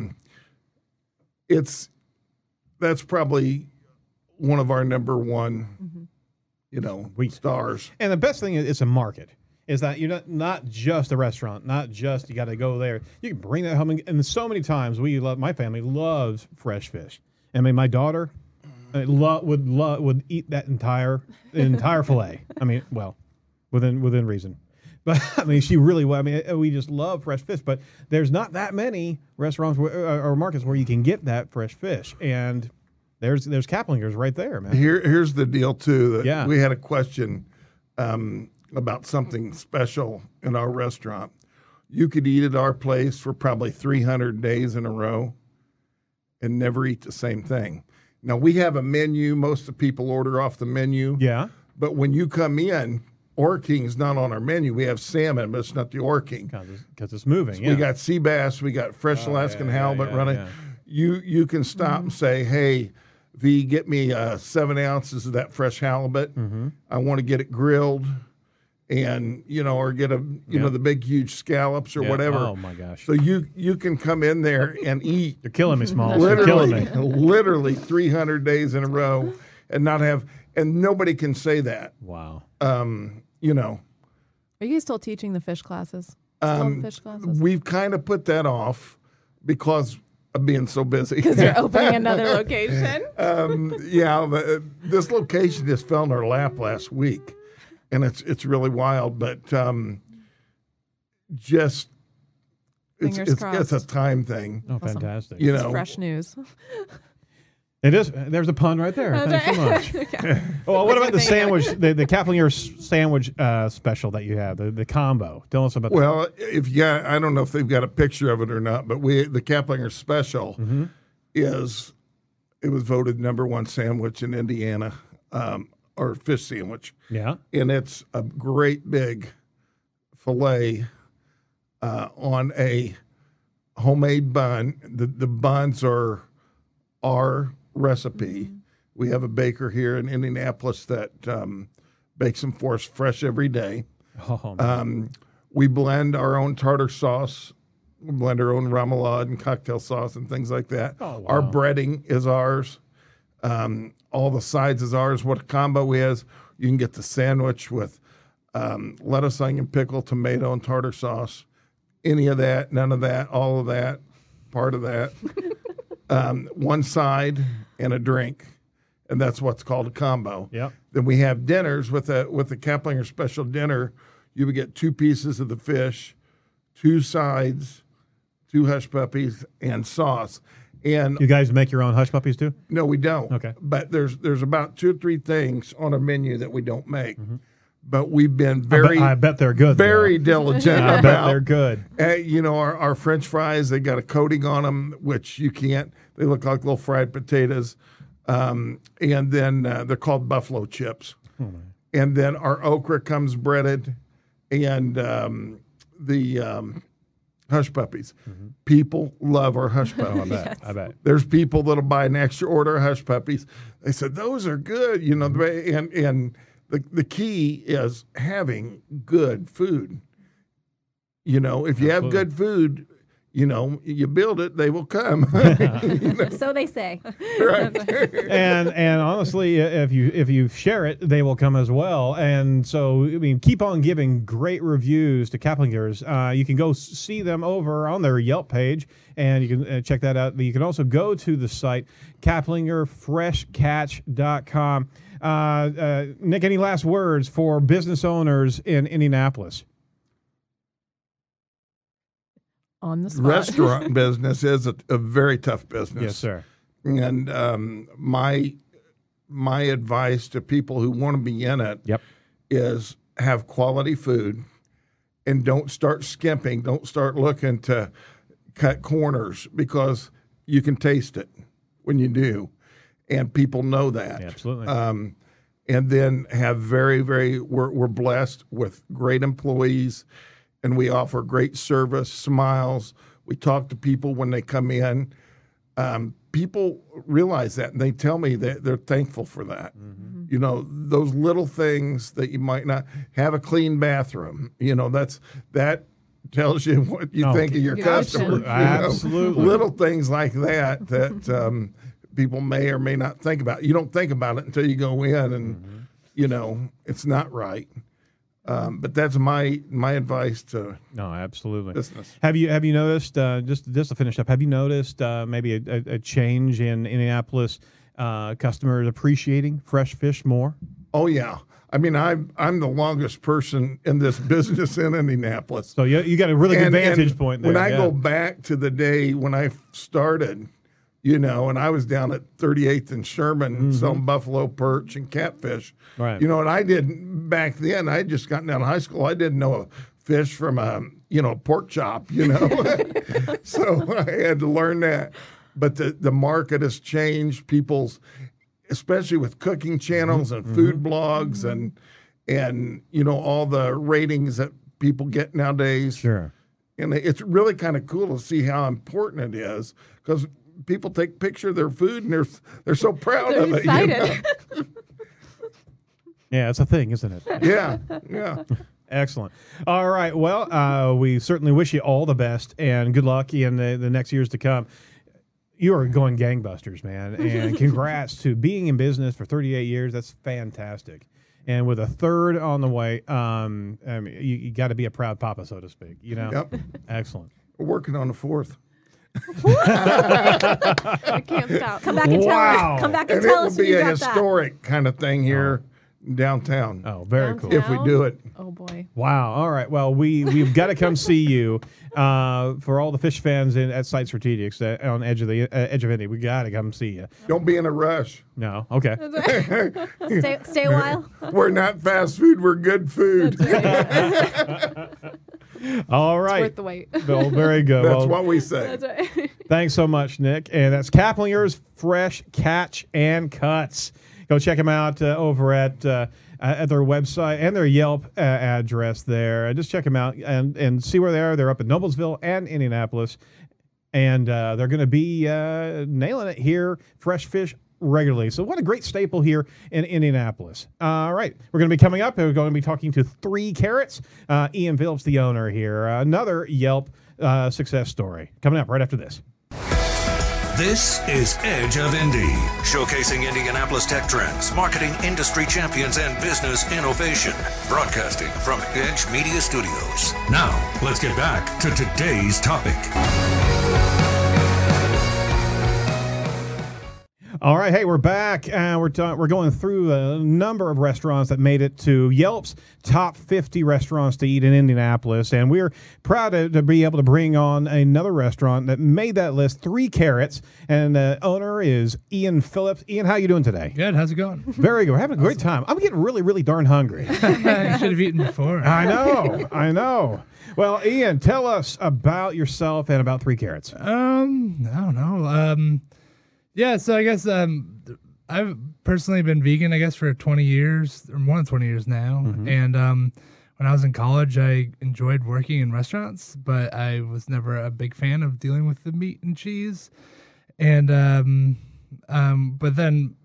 that's probably one of our number one, stars. And the best thing is it's a market. Is that you're not just a restaurant, not just you got to go there. You can bring that home, and so many times my family loves fresh fish. I mean, my daughter would eat that entire fillet. I mean, well, within reason, but I mean, she really. I mean, we just love fresh fish, but there's not that many restaurants or markets where you can get that fresh fish, and there's Kaplinger's right there, man. Here's the deal too. We had a question. about something special in our restaurant. You could eat at our place for probably 300 days in a row and never eat the same thing. Now, we have a menu. Most of the people order off the menu. Yeah. But when you come in, Ore King's not on our menu. We have salmon, but it's not the Ore King. Because it's moving, We got sea bass. We got fresh Alaskan halibut running. Yeah. You can stop and say, hey, V, get me 7 ounces of that fresh halibut. I want to get it grilled. And, or get the big, huge scallops or whatever. Oh, my gosh. So you can come in there and eat. You're killing me, Smalls. You're killing me. Literally 300 days in a row and not have, and nobody can say that. Wow. Are you guys still teaching the fish classes? We've kind of put that off because of being so busy. Because you're opening another location? This location just fell in our lap last week. And it's really wild, but just it's a time thing. Oh, awesome. Fantastic! It's fresh news. It is. There's a pun right there. Thanks so much. Well, what about the sandwich, the Kaplinger sandwich special that you have, the combo? Tell us about that. Well, I don't know if they've got a picture of it or not, but the Kaplinger special it was voted #1 sandwich in Indiana. Or fish sandwich. Yeah. And it's a great big filet on a homemade bun. The buns are our recipe. We have a baker here in Indianapolis that bakes them for us fresh every day. We blend our own tartar sauce. We blend our own remoulade and cocktail sauce and things like that. Oh, wow. Our breading is ours. All the sides is ours. What a combo is, you can get the sandwich with lettuce, onion, pickle, tomato, and tartar sauce. Any of that, none of that, all of that, part of that. One side and a drink, and that's what's called a combo. Yep. Then we have dinners with the Kaplinger special dinner. You would get 2 pieces of the fish, 2 sides, 2 hush puppies, and sauce. And you guys make your own hush puppies too? No, we don't. Okay. But there's about 2 or 3 things on a menu that we don't make. But we've been very I bet they're good. Very diligent about. I bet they're good. Our French fries, they got a coating on them, which you can't. They look like little fried potatoes. And then they're called buffalo chips. And then our okra comes breaded, and the hush puppies. People love our hush puppies. I bet. There's people that'll buy an extra order of hush puppies. They said those are good, and the key is having good food. If you have good food, you build it, they will come. So they say. Right. and honestly, if you share it, they will come as well. And so, keep on giving great reviews to Kaplingers. You can go see them over on their Yelp page, and you can check that out. You can also go to the site, KaplingerFreshCatch.com. Nick, any last words for business owners in Indianapolis? On the spot. Restaurant business is a very tough business. Yes, sir. And my advice to people who want to be in it is have quality food and don't start skimping. Don't start looking to cut corners, because you can taste it when you do, and people know that. Yeah, absolutely. And then have we're blessed with great employees, and we offer great service, smiles. We talk to people when they come in. People realize that, and they tell me that they're thankful for that. Those little things that you might not have, a clean bathroom. That tells you what you think of your customer. Absolutely. Little things like that people may or may not think about. You don't think about it until you go in, and it's not right. But that's my advice to absolutely business. Have you noticed, just to finish up, have you noticed maybe a change in Indianapolis customers appreciating fresh fish more? Oh yeah. I'm the longest person in this business in Indianapolis. So you got a really good vantage point there. When I go back to the day when I started, and I was down at 38th and Sherman selling buffalo perch and catfish. Right. And I didn't back then. I had just gotten out of high school. I didn't know a fish from a pork chop. So I had to learn that. But the market has changed. People's, especially with cooking channels and food blogs and all the ratings that people get nowadays. Sure. And it's really kind of cool to see how important it is because people take picture of their food and they're so proud of it. Excited. Yeah, it's a thing, isn't it? Yeah. Excellent. All right. Well, we certainly wish you all the best and good luck in the next years to come. You are going gangbusters, man. And congrats to being in business for 38 years. That's fantastic. And with a third on the way, you got to be a proud papa, so to speak. Yep. Excellent. We're working on the fourth. I can't stop. Come back and tell us. Come back and tell us. It will be you a got historic kind of thing here downtown. Oh, very cool. If we do it. Oh boy. Wow. All right. Well, we've got to come see you. For all the fish fans at Site Strategics on Edge of Indy, we got to come see you. Don't be in a rush. No. Okay. Stay a while. We're not fast food. We're good food. All right. It's worth the wait. Well, very good. That's what we say. That's right. Thanks so much, Nick. And that's Kaplinger's Fresh Catch and Cuts. Go check them out over at their website and their Yelp address there. Just check them out and see where they are. They're up in Noblesville and Indianapolis. And they're going to be nailing it here, fresh fish regularly. So what a great staple here in Indianapolis. All right. We're going to be coming up. We're going to be talking to 3 Carrots. Ian Phillips, the owner here. Another Yelp success story. Coming up right after this. This is Edge of Indy, showcasing Indianapolis tech trends, marketing industry champions, and business innovation. Broadcasting from Edge Media Studios. Now, let's get back to today's topic. All right, hey, we're back. We're going through a number of restaurants that made it to Yelp's top 50 restaurants to eat in Indianapolis, and we're proud to be able to bring on another restaurant that made that list, 3 Carrots, and the owner is Ian Phillips. Ian, how you doing today? Good. How's it going? Very good. We're having a great time. I'm getting really, really darn hungry. You should have eaten before. I know. Well, Ian, tell us about yourself and about 3 Carrots. I don't know. Yeah, so I guess I've personally been vegan, I guess, for 20 years, or more than 20 years now. Mm-hmm. And when I was in college, I enjoyed working in restaurants, but I was never a big fan of dealing with the meat and cheese. And but then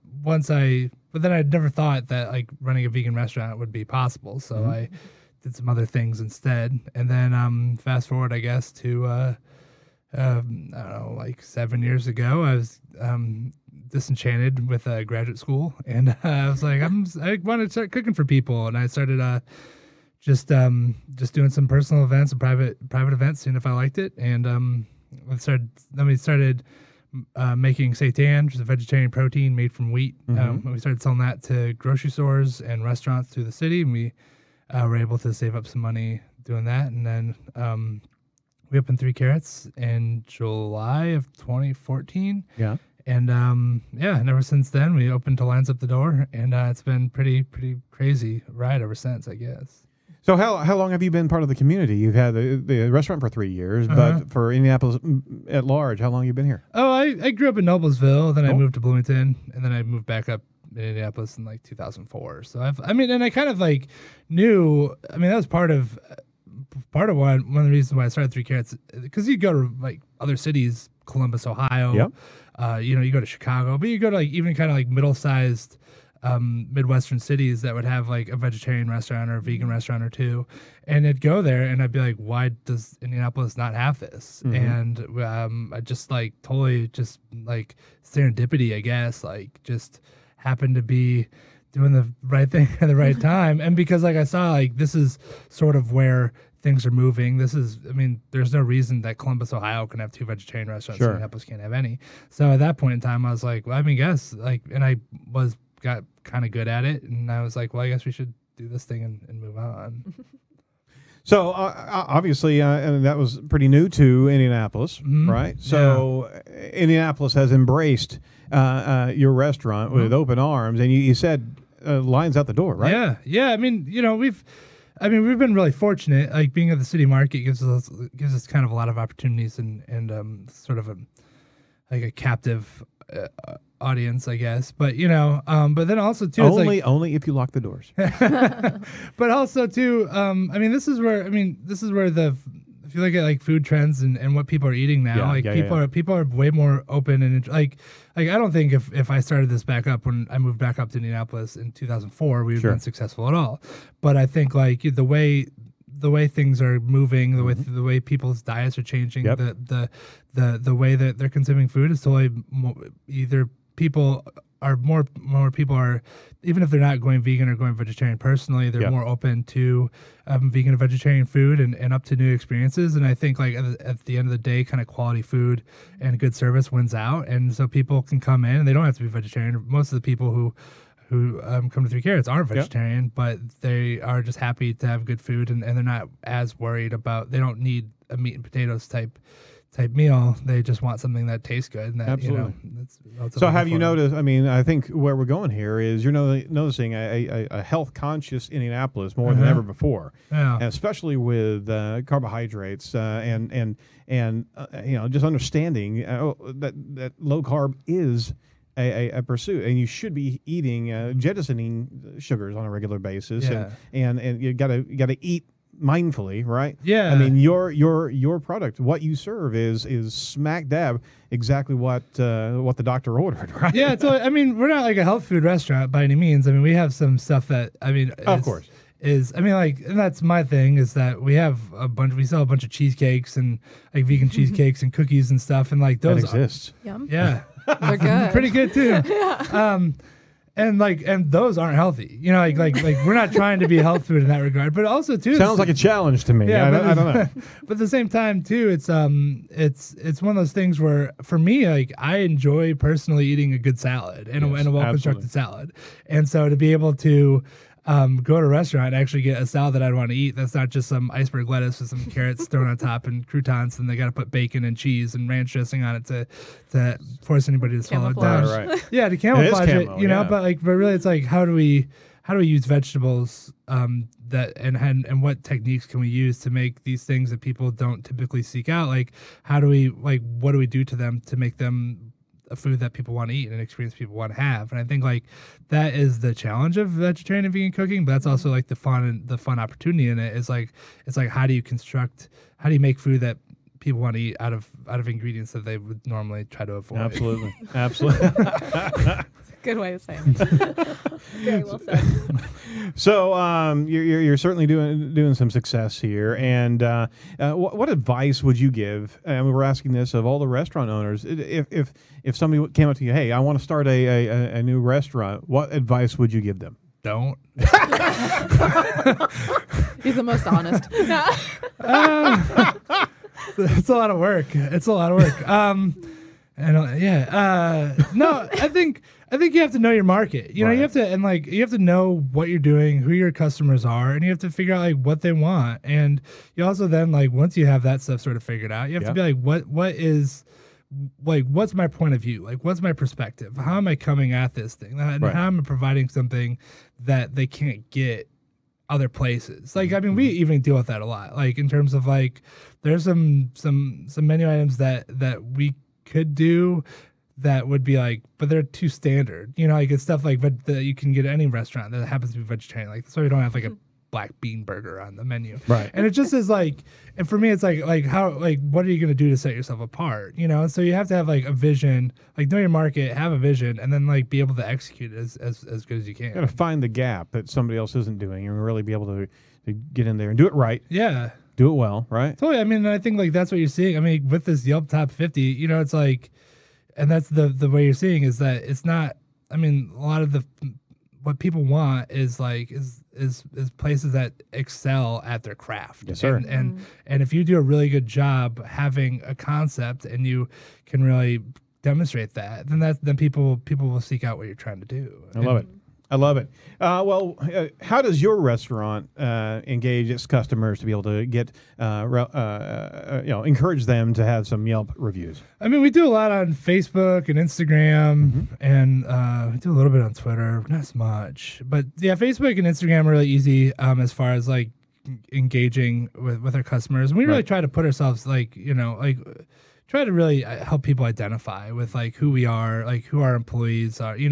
I never thought that like running a vegan restaurant would be possible. So I did some other things instead. And then fast forward, I guess, to I don't know, like 7 years ago, I was disenchanted with graduate school, and I was like, I want to start cooking for people, and I started just doing some personal events and private events, seeing if I liked it, and we started making seitan, which is a vegetarian protein made from wheat. We started selling that to grocery stores and restaurants through the city, and we were able to save up some money doing that, and then we opened 3 Carrots in July of 2014. Yeah. And and ever since then, we opened to lines up the door, and it's been pretty crazy ride ever since, I guess. So how long have you been part of the community? You've had the restaurant for 3 years, but for Indianapolis at large, how long have you been here? Oh, I grew up in Noblesville, then I moved to Bloomington, and then I moved back up in Indianapolis in like 2004. So I kind of like knew, that was part of one of the reasons why I started 3 Carrots, because you go to like other cities, Columbus, Ohio, you go to Chicago, but you go to like even kind of like middle-sized Midwestern cities that would have like a vegetarian restaurant or a vegan restaurant or 2, and I'd go there and I'd be like, why does Indianapolis not have this? And I just like totally just like serendipity, I guess, like just happened to be doing the right thing at the right time. And because like I saw like this is sort of where things are moving. There's no reason that Columbus, Ohio can have 2 vegetarian restaurants. Sure. And Indianapolis can't have any. So at that point in time, I was like, and I got kind of good at it. And I was like, well, I guess we should do this thing and move on. So obviously, and that was pretty new to Indianapolis, right? So Indianapolis has embraced your restaurant with open arms, and you said lines out the door, right? Yeah. I mean, we've been really fortunate. Like being at the city market gives us kind of a lot of opportunities and sort of a captive audience, I guess. But but then also too, only if you lock the doors. But also too, this is where if you look at like food trends and what people are eating now, people are way more open and like I don't think if I started this back up when I moved back up to Indianapolis in 2004, we would have been successful at all. But I think like the way things are moving, the way people's diets are changing, the way that they're consuming food is totally either people are more people are, even if they're not going vegan or going vegetarian personally, they're more open to vegan and vegetarian food and up to new experiences. And I think like at the end of the day, kind of quality food and good service wins out. And so people can come in and they don't have to be vegetarian. Most of the people who come to 3 Carrots aren't vegetarian, but they are just happy to have good food and they're not as worried about, they don't need a meat and potatoes type meal. They just want something that tastes good. And that, absolutely. That's so have you noticed, I think where we're going here is you're noticing a health conscious Indianapolis more than ever before. Yeah. And especially with carbohydrates and just understanding that low carb is a pursuit, and you should be eating jettisoning sugars on a regular basis, and you gotta eat mindfully, right? Yeah. I mean, your product, what you serve is smack dab exactly what the doctor ordered, right? Yeah. So we're not like a health food restaurant by any means. I mean, we have some stuff that of course. And that's my thing is that we sell a bunch of cheesecakes and like vegan cheesecakes and cookies and stuff, and like those exist. Yum. Yeah. They're good. Pretty good too. And those aren't healthy. Like we're not trying to be health food in that regard. But also too, sounds like a challenge to me. Yeah, I don't know. But at the same time too, it's one of those things where for me, like I enjoy personally eating a good salad and a well constructed salad, and so to be able to go to a restaurant and actually get a salad that I'd want to eat. That's not just some iceberg lettuce with some carrots thrown on top and croutons, and they got to put bacon and cheese and ranch dressing on it to force anybody to swallow it down. Right. Yeah, to camouflage it, camo, but really it's like how do we use vegetables that and what techniques can we use to make these things that people don't typically seek out? Like what do we do to them to make them a food that people want to eat and an experience people want to have? And I think like that is the challenge of vegetarian and vegan cooking, but that's also like the fun opportunity in it is like it's like how do you make food that people want to eat out of ingredients that they would normally try to avoid. Absolutely. Good way of saying it. Very well said. So you're certainly doing some success here. And what advice would you give? And we were asking this of all the restaurant owners. If somebody came up to you, hey, I want to start a new restaurant, what advice would you give them? Don't. He's the most honest. It's a lot of work. No, I think you have to know your market. You have to know what you're doing, who your customers are, and you have to figure out like what they want. And you also then like once you have that stuff sort of figured out, you have to be like, what's my point of view? Like, what's my perspective? How am I coming at this thing? And how am I providing something that they can't get other places? Like, I mean, we even deal with that a lot. Like in terms of like, there's some menu items that we could do that would be like, but they're too standard. Like it's stuff like that you can get at any restaurant that happens to be vegetarian. Like that's why we don't have like a black bean burger on the menu. Right. And it just is like, and for me, it's like how, like, what are you going to do to set yourself apart? So you have to have like a vision, like know your market, have a vision, and then like be able to execute it as good as you can. You got to find the gap that somebody else isn't doing and really be able to get in there and do it right. Yeah. Do it well, right? Totally. I mean, I think like that's what you're seeing. I mean, with this Yelp Top 50, it's like, and that's the way you're seeing is that it's not, I mean, a lot of what people want is like, is places that excel at their craft. Yes, sir. And if you do a really good job having a concept and you can really demonstrate that, then people will seek out what you're trying to do. I love it. I love it. How does your restaurant engage its customers to be able to get, encourage them to have some Yelp reviews? I mean, we do a lot on Facebook and Instagram, and we do a little bit on Twitter, not as much. But yeah, Facebook and Instagram are really easy as far as like engaging with our customers. And we really try to put ourselves try to really help people identify with like who we are, like who our employees are,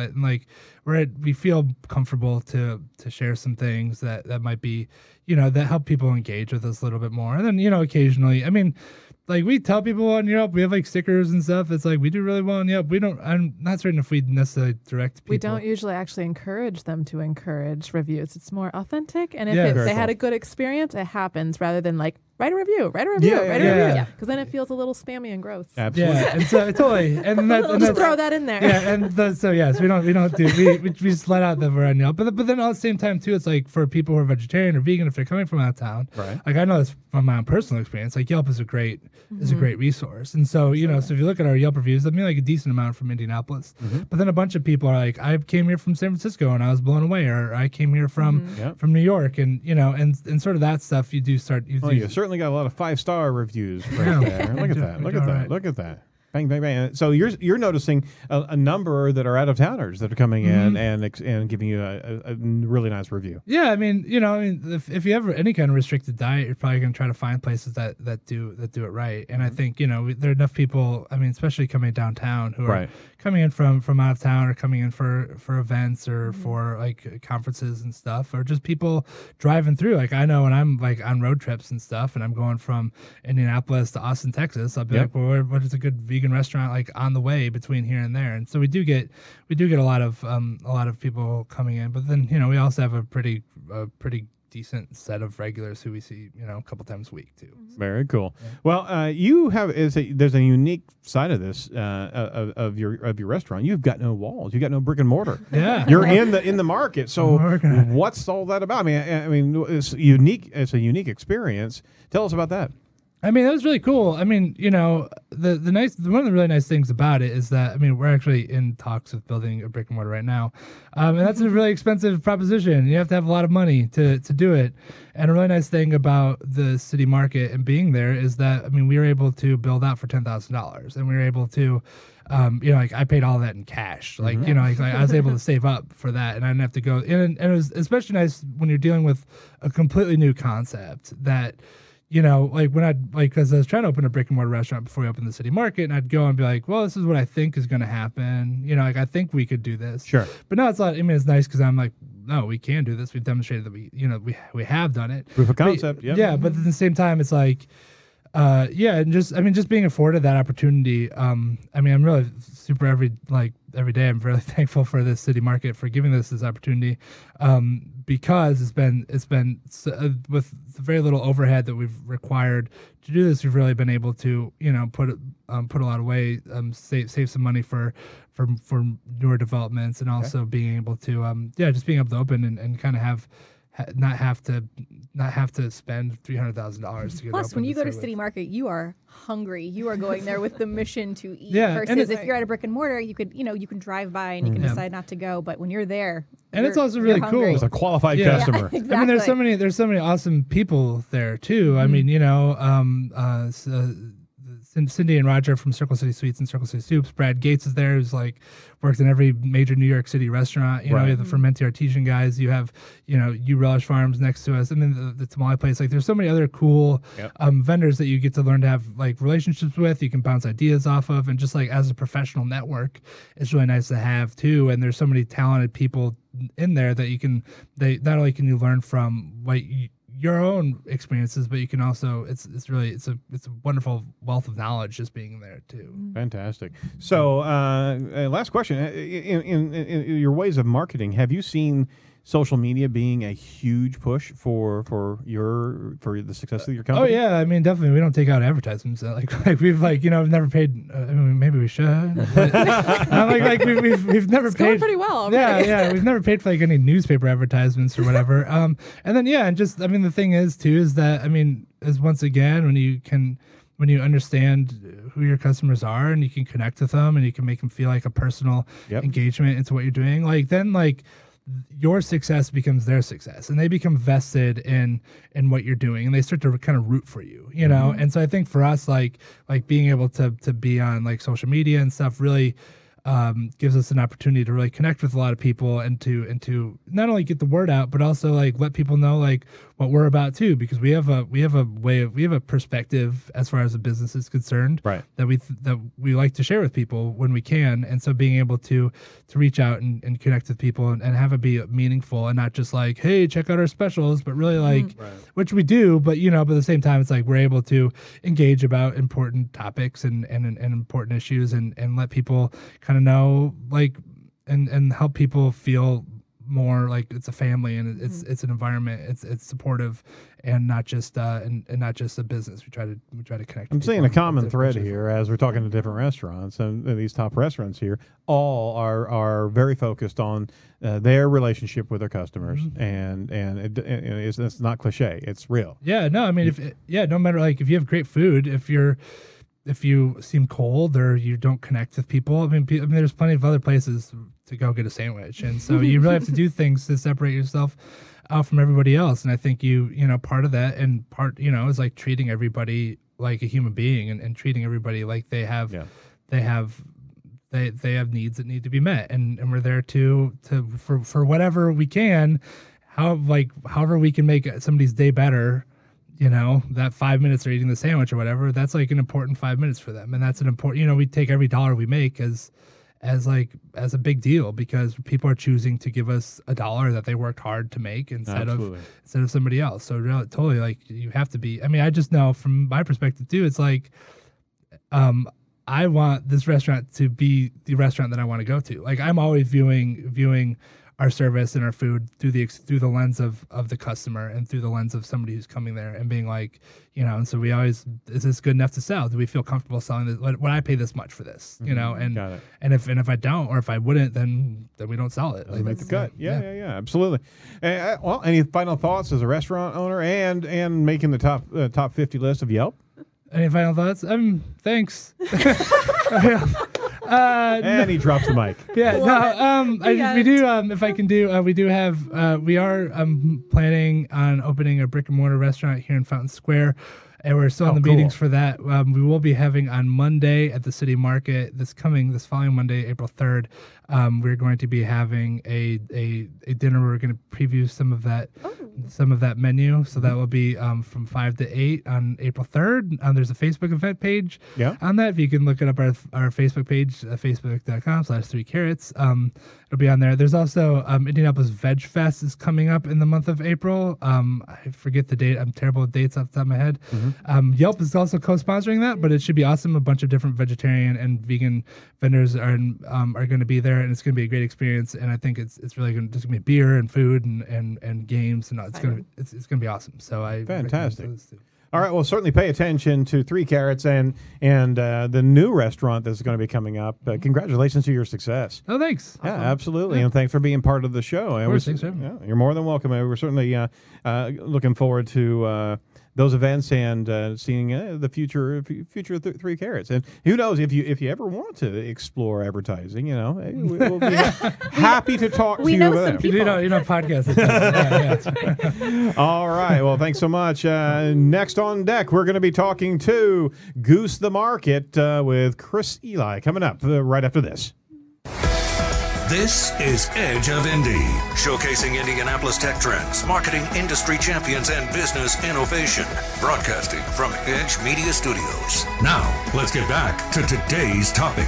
we feel comfortable to share some things that might be, that help people engage with us a little bit more. And then, occasionally, I mean, like we tell people on Yelp, we have like stickers and stuff. It's like we do really well on Yelp. I'm not certain if we necessarily direct people. We don't usually actually encourage them to encourage reviews. It's more authentic. And if they had a good experience, it happens rather than like, write a review. Because then it feels a little spammy and gross. Absolutely. Yeah, and so totally. And just throw that in there. Yeah, and so yes, we just let out that we're on Yelp. But then at the same time too, it's like for people who are vegetarian or vegan, if they're coming from out of town, right? Like I know this from my own personal experience. Like Yelp is a great resource. And so so if you look at our Yelp reviews, I mean like a decent amount from Indianapolis. But then a bunch of people are like, I came here from San Francisco and I was blown away, or I came here from New York, and and sort of that stuff you do start. You certainly got a lot of 5-star reviews right there. Look at that. Bang, bang, bang. So you're noticing a number that are out of towners that are coming in and giving you a really nice review. Yeah, I mean, if you have any kind of restricted diet, you're probably going to try to find places that do it right. And I think there are enough people. I mean, especially coming downtown who are coming in from out of town or coming in for events or for like conferences and stuff, or just people driving through. Like I know when I'm like on road trips and stuff, and I'm going from Indianapolis to Austin, Texas, I'll be like, well, what is a good vegan restaurant like on the way between here and there? And so we do get a lot of people coming in, but then we also have a pretty decent set of regulars who we see a couple times a week too. Very cool. Yeah. Well, you have there's a unique side of this of your restaurant. You've got no walls. You've got no brick and mortar. Yeah, you're in the market. So what's all that about? I mean, it's unique. It's a unique experience. Tell us about that. I mean, that was really cool. I mean, one of the really nice things about it is that, I mean, we're actually in talks with building a brick and mortar right now. And that's a really expensive proposition. You have to have a lot of money to do it. And a really nice thing about the city market and being there is that, I mean, we were able to build out for $10,000, and we were able to, I paid all that in cash. Like, I was able to save up for that, and I didn't have to go. And it was especially nice when you're dealing with a completely new concept that, because I was trying to open a brick and mortar restaurant before we opened the city market, and I'd go and be like, well, this is what I think is going to happen. I think we could do this. Sure. But no, it's not. I mean, it's nice because I'm like, no, we can do this. We've demonstrated that we have done it. Proof of concept. Yeah. But at the same time, it's like, and just being afforded that opportunity. I'm really super every day. I'm really thankful for this city market for giving us this opportunity, because it's been with very little overhead that we've required to do this. We've really been able to put a lot away, save some money for newer developments, and also being able to just being able to open and kind of not have to spend $300,000 to get. Plus, when you go to City Market, you are hungry. You are going there with the mission to eat. Yeah, versus if you're at a brick and mortar, you could drive by and you can decide not to go. But when you're there, and it's also really cool. It's a qualified customer. Yeah, exactly. I mean, there's so many awesome people there too. I mean, Cindy and Roger from Circle City Sweets and Circle City Soups. Brad Gates is there, who's like worked in every major New York City restaurant. You have the Fermenti Artesian guys. You have You Relish Farms next to us. I mean, the tamale place. Like, there's so many other cool vendors that you get to learn to have like relationships with. You can bounce ideas off of, and just like as a professional network, it's really nice to have too. And there's so many talented people in there that not only can you learn from your own experiences, but you can also it's a wonderful wealth of knowledge just being there too. Fantastic. So last question, in your ways of marketing, have you seen social media being a huge push for the success of your company? Oh yeah, I mean, definitely. We don't take out advertisements. Like we've I've never paid. I mean, maybe we should. But, we've never it's paid. going pretty well. Already. Yeah. We've never paid for like any newspaper advertisements or whatever. And then and just the thing is too is that is once again when you understand who your customers are and you can connect with them and you can make them feel like a personal engagement into what you're doing, your success becomes their success, and they become vested in what you're doing, and they start to kind of root for you, you know. And so I think for us, like being able to be on like social media and stuff really gives us an opportunity to really connect with a lot of people and to not only get the word out, but also like let people know like what we're about too, because we have a perspective as far as the business is concerned, right, that we like to share with people when we can. And so being able to reach out and connect with people and have it be meaningful and not just like, hey, check out our specials, but really like, which we do, but but at the same time, it's like we're able to engage about important topics and important issues and let people kind of know like and help people feel more like it's a family and it's an environment, it's supportive and not just and not just a business. We try to connect. I'm seeing a common thread here as we're talking to different restaurants, and these top restaurants here all are very focused on their relationship with their customers, and it's not cliche, it's real. Yeah, no, I mean no matter like if you have great food, if you seem cold or you don't connect with people, I mean, there's plenty of other places to go get a sandwich. And so you really have to do things to separate yourself out from everybody else. And I think part of that and part, is like treating everybody like a human being and treating everybody like they have needs that need to be met. And we're there for whatever we can, however we can make somebody's day better. That 5 minutes they're eating the sandwich or whatever, that's like an important 5 minutes for them. And that's an important, we take every dollar we make as a big deal because people are choosing to give us a dollar that they worked hard to make instead of somebody else. So totally like you have to be, I mean, I just know from my perspective too, it's like, I want this restaurant to be the restaurant that I want to go to. Like I'm always viewing our service and our food through the lens of the customer and through the lens of somebody who's coming there and being like, and so we always, is this good enough to sell? Do we feel comfortable selling this? Would I pay this much for this? And if I don't, or if I wouldn't, then we don't sell it. Like, make the cut. Yeah, absolutely. Well, any final thoughts as a restaurant owner and making the top 50 list of Yelp? Any final thoughts? Thanks. And he drops the mic. Yeah, we do. If I can do, we are planning on opening a brick and mortar restaurant here in Fountain Square, and we're still in the meetings for that. We will be having on Monday at the City Market this following Monday, April 3rd. We're going to be having a dinner where we're going to preview some of that menu. So that will be from 5 to 8 on April 3rd. There's a Facebook event page on that. If you can look it up our Facebook page, facebook.com/3carrots. It'll be on there. There's also Indianapolis Veg Fest is coming up in the month of April. I forget the date. I'm terrible with dates off the top of my head. Yelp is also co-sponsoring that, but it should be awesome. A bunch of different vegetarian and vegan vendors are going to be there, and it's going to be a great experience. And I think it's really going to be beer and food and games, and it's going to be awesome. So fantastic. All right, well, certainly pay attention to 3 Carrots and the new restaurant that's going to be coming up. Congratulations to your success. Oh, thanks. Yeah, absolutely, and thanks for being part of the show. Of course, thanks for having me. You're more than welcome. We're certainly looking forward to those events and seeing the future of 3 Carrots. And who knows, if you ever want to explore advertising, we'll be happy to talk to you about it. You know, podcasts. All right. Well, thanks so much. Next on deck, we're going to be talking to Goose the Market with Chris Ely coming up right after this. This is Edge of Indy, showcasing Indianapolis tech trends, marketing industry champions, and business innovation. Broadcasting from Edge Media Studios. Now, let's get back to today's topic.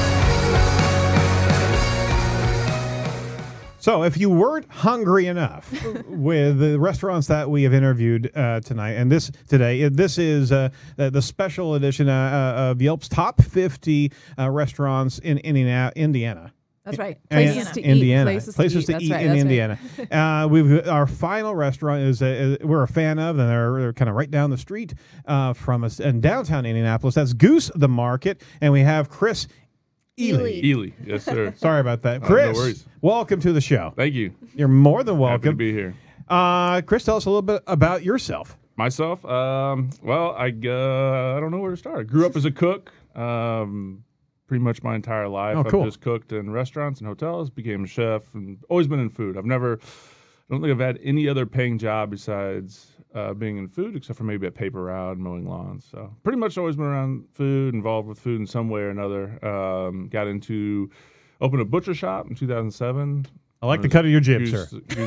So if you weren't hungry enough with the restaurants that we have interviewed tonight, and this is the special edition of Yelp's Top 50 Restaurants in Indiana. That's right. Places to eat. Places to eat in Indiana. Our final restaurant is we're a fan of, and they're kind of right down the street from us in downtown Indianapolis. That's Goose the Market, and we have Chris Ely. Yes, sir. Sorry about that. Chris, no worries. Welcome to the show. Thank you. You're more than welcome. Happy to be here. Chris, tell us a little bit about yourself. Myself? Well, I don't know where to start. I grew up as a cook. pretty much my entire life. Oh, cool. I've just cooked in restaurants and hotels, became a chef, and always been in food. I don't think I've had any other paying job besides being in food, except for maybe a paper route, mowing lawns. So pretty much always been around food, involved with food in some way or another. Opened a butcher shop in 2007. I like the cut of your jib, sir.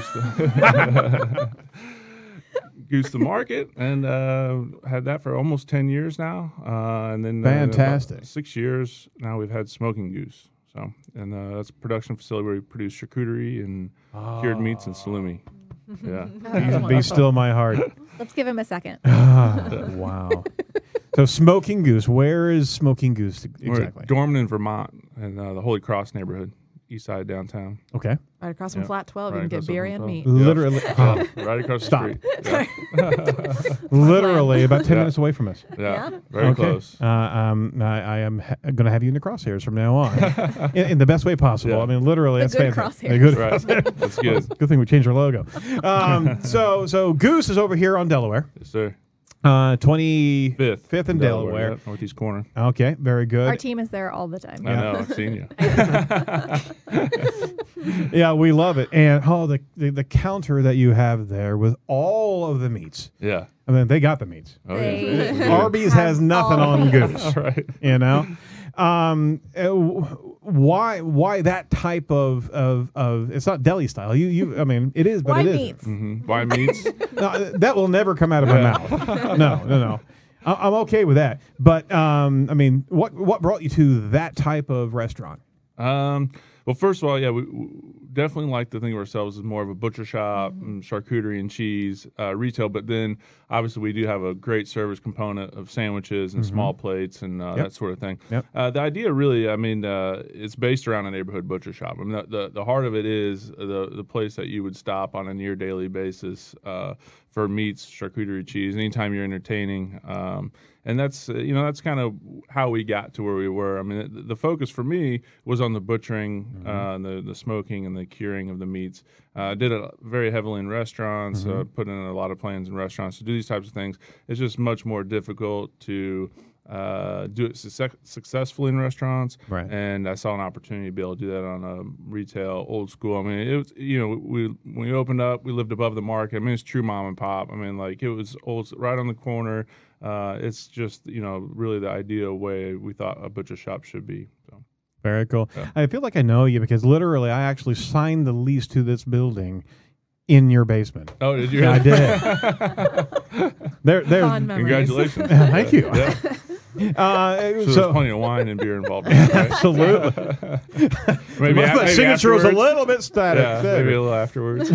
Goose the Market, and had that for almost 10 years now. And then fantastic. 6 years now we've had Smoking Goose. So, and that's a production facility where we produce charcuterie and cured meats and salumi. Yeah. Be still my heart. Let's give him a second. Wow. So Smoking Goose, where is Smoking Goose exactly? We're at Dorman, Vermont, in the Holy Cross neighborhood, east side downtown. Okay. Right across from Flat 12, Right you can across get beer from and 12. meat. Literally. Right across the Stop. street. Yeah. Literally about 10 minutes away from us. Yeah. Very close. I am going to have you in the crosshairs from now on, in the best way possible. Yeah. I mean, literally, The that's good fantastic. crosshairs. The good Right. crosshairs. That's good. Good thing we changed our logo. So Goose is over here on Delaware. Yes, sir. 25th in Delaware. Yep, Northeast corner. Okay, very good. Our team is there all the time. I know. I've seen you. Yeah, we love it. And the counter that you have there with all of the meats. Yeah. I mean, they got the meats. Oh, They yeah. Arby's have has nothing all on of Goose. All right. You know, why that type of it's not deli style. I mean, it is, but Why it isn't. meats? Mm-hmm. Why meats? No, that will never come out of my mouth. No. I'm okay with that. But I mean, what brought you to that type of restaurant? Well, first of all, yeah, we definitely like to think of ourselves as more of a butcher shop, and charcuterie and cheese retail. But then, obviously, we do have a great service component of sandwiches and small plates and that sort of thing. Yep. The idea really, I mean, it's based around a neighborhood butcher shop. I mean, the heart of it is the place that you would stop on a near daily basis for meats, charcuterie, cheese, anytime you're entertaining. And that's that's kind of how we got to where we were. I mean, the focus for me was on the butchering, the smoking, and the curing of the meats. I did it very heavily in restaurants. Put in a lot of plans in restaurants to do these types of things. It's just much more difficult to do it successfully in restaurants. Right. And I saw an opportunity to be able to do that on a retail, old school. I mean, it was when we opened up, we lived above the market. I mean, it's true mom and pop. I mean, like it was old, right on the corner. It's just really the ideal way we thought a butcher shop should be. So. Very cool. Yeah. I feel like I know you because literally I actually signed the lease to this building in your basement. Oh, did you? Yeah, I did. There's Fond memories. Congratulations. Thank you. Yeah. So there's plenty of wine and beer involved. Right? Absolutely. maybe My signature was a afterwards. little bit static. Yeah, there. maybe a little afterwards.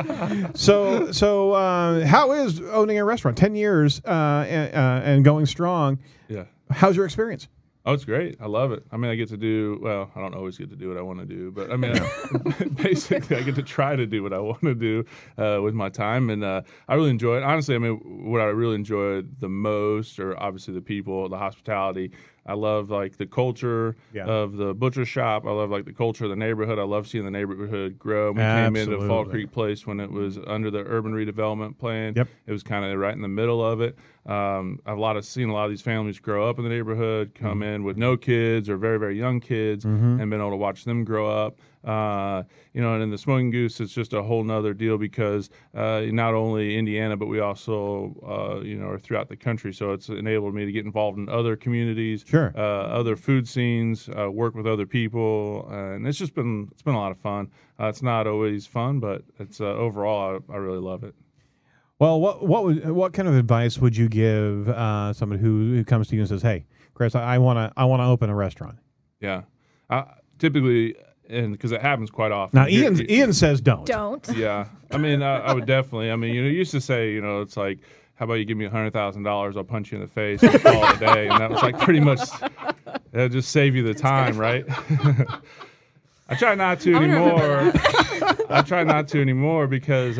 So how is owning a restaurant? 10 years and going strong. Yeah. How's your experience? Oh, it's great. I love it. I mean, I get to do, well, I don't always get to do what I want to do, but I mean, basically I get to try to do what I want to do with my time. And I really enjoy it. Honestly, I mean, what I really enjoy the most are obviously the people, the hospitality. I love like the culture of the butcher shop. I love like the culture of the neighborhood. I love seeing the neighborhood grow. We came into Fall Creek Place when it was under the urban redevelopment plan. Yep. It was kind of right in the middle of it. I've seen a lot of these families grow up in the neighborhood, come in with no kids or very, very young kids, and been able to watch them grow up. And in the Smoking Goose, it's just a whole nother deal because not only Indiana, but we also, are throughout the country. So it's enabled me to get involved in other communities, other food scenes, work with other people, and it's been a lot of fun. It's not always fun, but it's overall I really love it. Well, what kind of advice would you give somebody who comes to you and says, "Hey, Chris, I want to open a restaurant"? Yeah, typically. And because it happens quite often. Now, Ian says don't. Don't. Yeah. I mean, I would definitely. I mean, you used to say, it's like, how about you give me $100,000? I'll punch you in the face and call it a day. And that was like pretty much, that'll just save you the time, right? I try not to anymore. I try not to anymore because,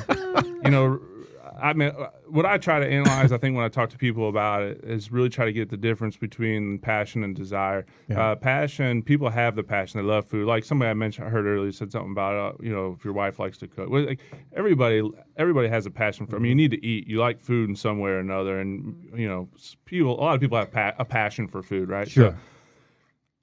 I mean, what I try to analyze, I think, when I talk to people about it, is really try to get the difference between passion and desire. Yeah. Passion, people have the passion; they love food. Like somebody I heard earlier, said something about, if your wife likes to cook. Well, like everybody has a passion for. I mean, you need to eat. You like food in some way or another, and a lot of people have a passion for food, right? Sure.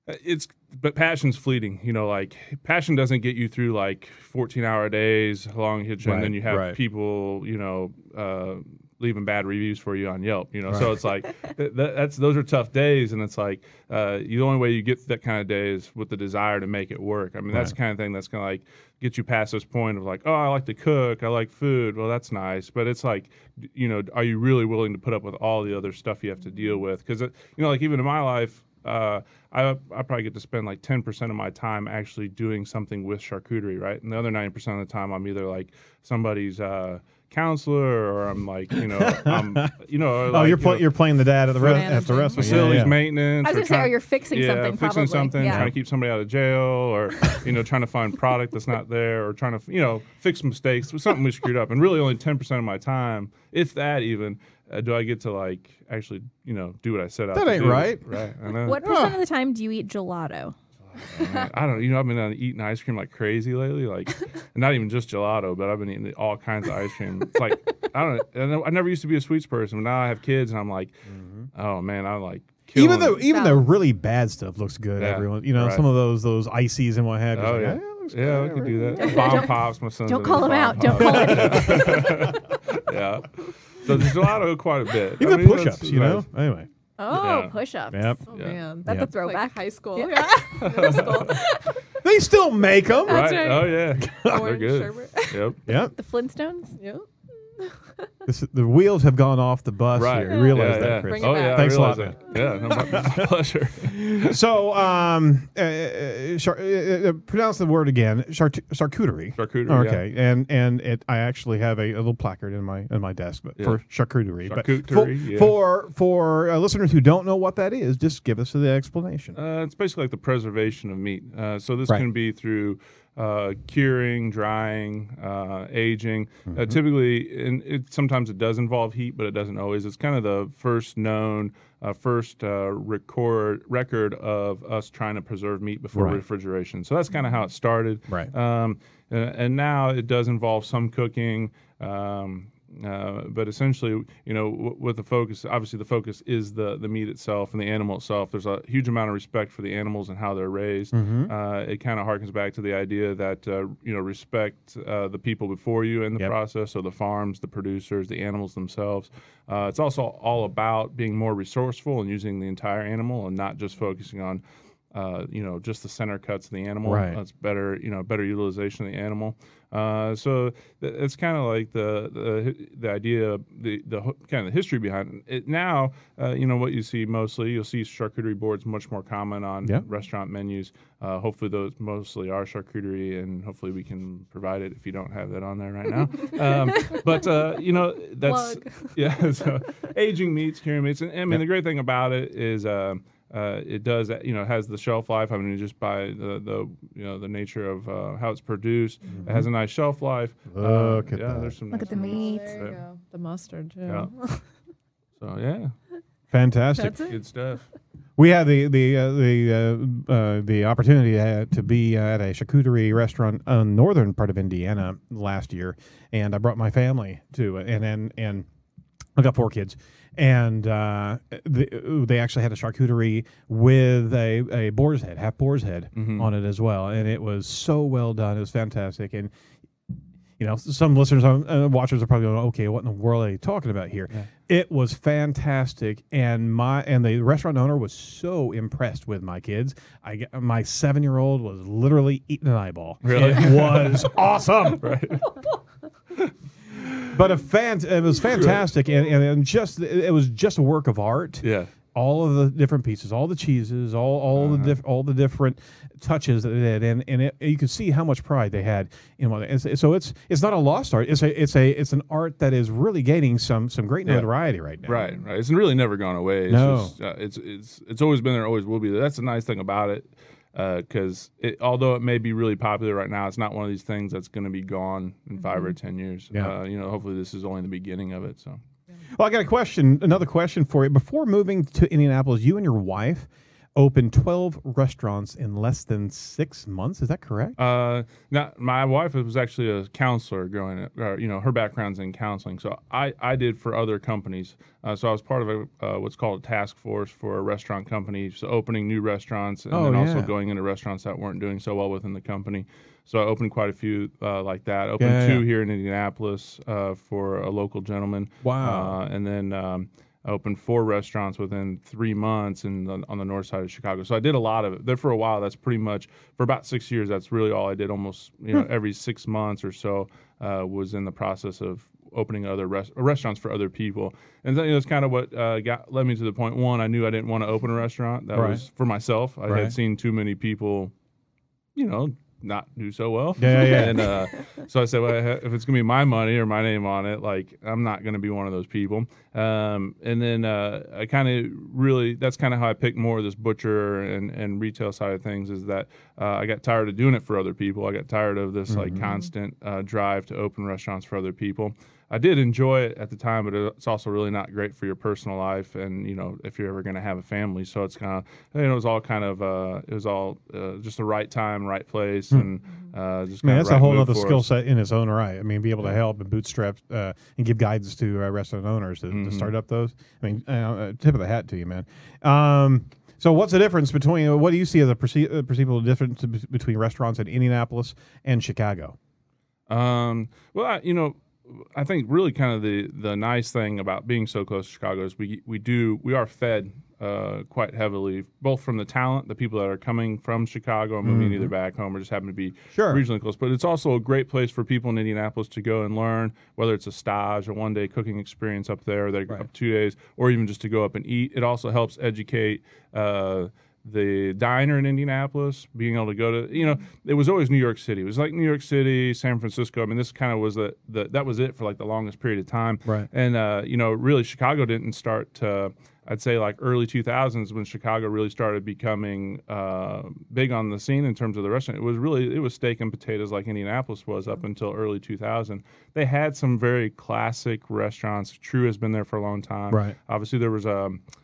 But passion's fleeting. You know, like passion doesn't get you through like 14-hour days, long hitch, and then you have people, you know, leaving bad reviews for you on Yelp. You know, so it's like those are tough days, and it's like the only way you get that kind of day is with the desire to make it work. I mean, that's the kind of thing that's gonna like get you past this point of like, oh, I like to cook, I like food. Well, that's nice, but it's like, you know, are you really willing to put up with all the other stuff you have to deal with? Because you know, like even in my life. I probably get to spend like 10% of my time actually doing something with charcuterie, right? And the other 90% of the time, I'm either like somebody's counselor, or I'm like, you know, you're playing the dad at the restaurant, facilities maintenance. I was going to say, you're fixing something, fixing something, trying to keep somebody out of jail, or you know, trying to find product that's not there, or trying to, you know, fix mistakes with something we screwed up. And really, only 10% of my time, if that even. Do I get to like actually, you know, do what I set out to do? That ain't right. Right. I know. What percent of the time do you eat gelato? I don't. You know, I've been eating ice cream like crazy lately. Like, not even just gelato, but I've been eating all kinds of ice cream. It's like I never used to be a sweets person, but now I have kids, and I'm like, oh man, I like. Even the really bad stuff looks good. Everyone, you know, some of those ices and what have you. Oh yeah. Yeah, we could do that. Bomb pops, my son. Don't call them out. Don't call it. Yeah. So there's gelato quite a bit. Even push-ups, you know. Anyway. Oh, push-ups. Yep. Oh man, That's a throwback. like high school. Yeah. Middle school. They still make them. Right. right. Oh yeah. They're Orange good. sherbet. Yep. Yep. The Flintstones? Yep. The wheels have gone off the bus here. You realize that, Chris. Bring it back. Thanks a lot, man. Yeah, no, my pleasure. So, pronounce the word again. Charcuterie. Charcuterie. Okay, and I actually have a little placard in my desk for charcuterie. Charcuterie. For listeners who don't know what that is, just give us the explanation. It's basically like the preservation of meat. So this can be through curing, drying, aging. Typically, and sometimes it does involve heat, but it doesn't always. It's kind of the first known, record of us trying to preserve meat before refrigeration. So that's kind of how it started. Right. And now it does involve some cooking. But essentially, you know, with the focus, obviously the focus is the meat itself and the animal itself. There's a huge amount of respect for the animals and how they're raised. It kind of harkens back to the idea that, you know, respect the people before you in the process, so the farms, the producers, the animals themselves. It's also all about being more resourceful and using the entire animal and not just focusing on you know, just the center cuts of the animal. Right. That's better, you know, better utilization of the animal. So it's kind of like the idea, the kind of the history behind it. Now, you know, what you see mostly, you'll see charcuterie boards much more common on restaurant menus. Hopefully those mostly are charcuterie, and hopefully we can provide it if you don't have that on there right now. But, you know, that's, so aging meats, curing meats. And I mean, the great thing about it is, it does, you know, has the shelf life. I mean, just by the you know, the nature of how it's produced, it has a nice shelf life. Look at that. There's some Look at the meat. There you go. The mustard too. Yeah. So yeah, fantastic. That's it. good stuff. We had the opportunity to be at a charcuterie restaurant in the northern part of Indiana last year, and I brought my family to it, and I got 4 kids. And they actually had a charcuterie with a boar's head, half boar's head on it as well. And it was so well done. It was fantastic. And, you know, some listeners, watchers are probably going, okay, what in the world are you talking about here? Yeah. It was fantastic. And the restaurant owner was so impressed with my kids. My 7-year-old was literally eating an eyeball. Really? It was awesome. Right. But it was fantastic, and it was just a work of art. Yeah. All of the different pieces, all the cheeses, all the different touches that it had, and you could see how much pride they had in what. So it's not a lost art. It's an art that is really gaining some great notoriety right now. Right. It's really never gone away. It's just, it's always been there, always will be there. That's the nice thing about it. Because although it may be really popular right now, it's not one of these things that's going to be gone in 5 or 10 years. Yeah. You know, hopefully this is only the beginning of it. So, well, I got another question for you. Before moving to Indianapolis, you and your wife opened 12 restaurants in less than 6 months. Is that correct? Now, my wife was actually a counselor growing up. Her background's in counseling. So I did for other companies. So I was part of what's called a task force for a restaurant company. So opening new restaurants and then also going into restaurants that weren't doing so well within the company. So I opened quite a few like that. Opened two here in Indianapolis for a local gentleman. Wow. And then I opened 4 restaurants within 3 months on the north side of Chicago. So I did a lot of it. There for a while, that's pretty much, for about 6 years, that's really all I did. Almost, every 6 months or so was in the process of opening other restaurants for other people. And that's kind of what led me to the point. One, I knew I didn't want to open a restaurant. That was for myself. I had seen too many people, not do so well. And so I said, well, if it's going to be my money or my name on it, like, I'm not going to be one of those people. And then I kind of really, that's kind of how I picked more of this butcher and retail side of things, is that I got tired of doing it for other people. I got tired of this like constant drive to open restaurants for other people. I did enjoy it at the time, but it's also really not great for your personal life, and if you're ever going to have a family. So it's kind of, it was all kind of just the right time, right place, and just. That's a whole other skill set in its own right. I mean, be able to help and bootstrap and give guidance to restaurant owners to start up those. I mean, tip of the hat to you, man. So what's the difference between? What do you see as a perceivable difference between restaurants in Indianapolis and Chicago? Well, I think really kind of the nice thing about being so close to Chicago is we are fed quite heavily, both from the talent, the people that are coming from Chicago and moving either back home or just happen to be regionally close. But it's also a great place for people in Indianapolis to go and learn, whether it's a stage, a one-day cooking experience up there, that up 2 days, or even just to go up and eat. It also helps educate the diner in Indianapolis, being able to go to, it was always New York City. It was like New York City, San Francisco. I mean, this kind of was that was it for like the longest period of time. Right. And, really Chicago didn't start to, I'd say like early 2000s when Chicago really started becoming big on the scene in terms of the restaurant. It was steak and potatoes like Indianapolis was up until early 2000. They had some very classic restaurants. True has been there for a long time. Right. Obviously there was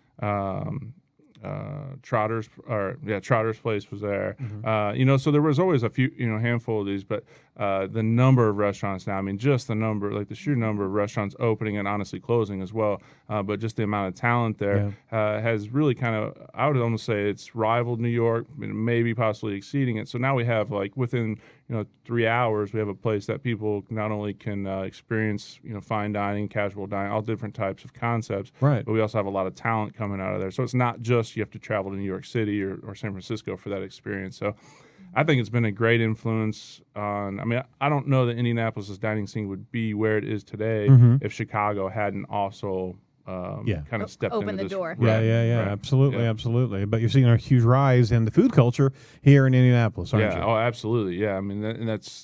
Trotter's Place was there. So there was always a few, handful of these, but the number of restaurants now, I mean, just the number, like the sheer number of restaurants opening and honestly closing as well, but just the amount of talent there has really kind of, I would almost say it's rivaled New York, maybe possibly exceeding it. So now we have like within 3 hours, we have a place that people not only can experience, fine dining, casual dining, all different types of concepts, right, but we also have a lot of talent coming out of there. So it's not just you have to travel to New York City or San Francisco for that experience. So I think it's been a great influence on, I don't know that Indianapolis' dining scene would be where it is today if Chicago hadn't also kind of stepped open into the this. door. Yeah, absolutely. But you're seeing a huge rise in the food culture here in Indianapolis, aren't you? Oh, absolutely. Yeah, I mean, and that's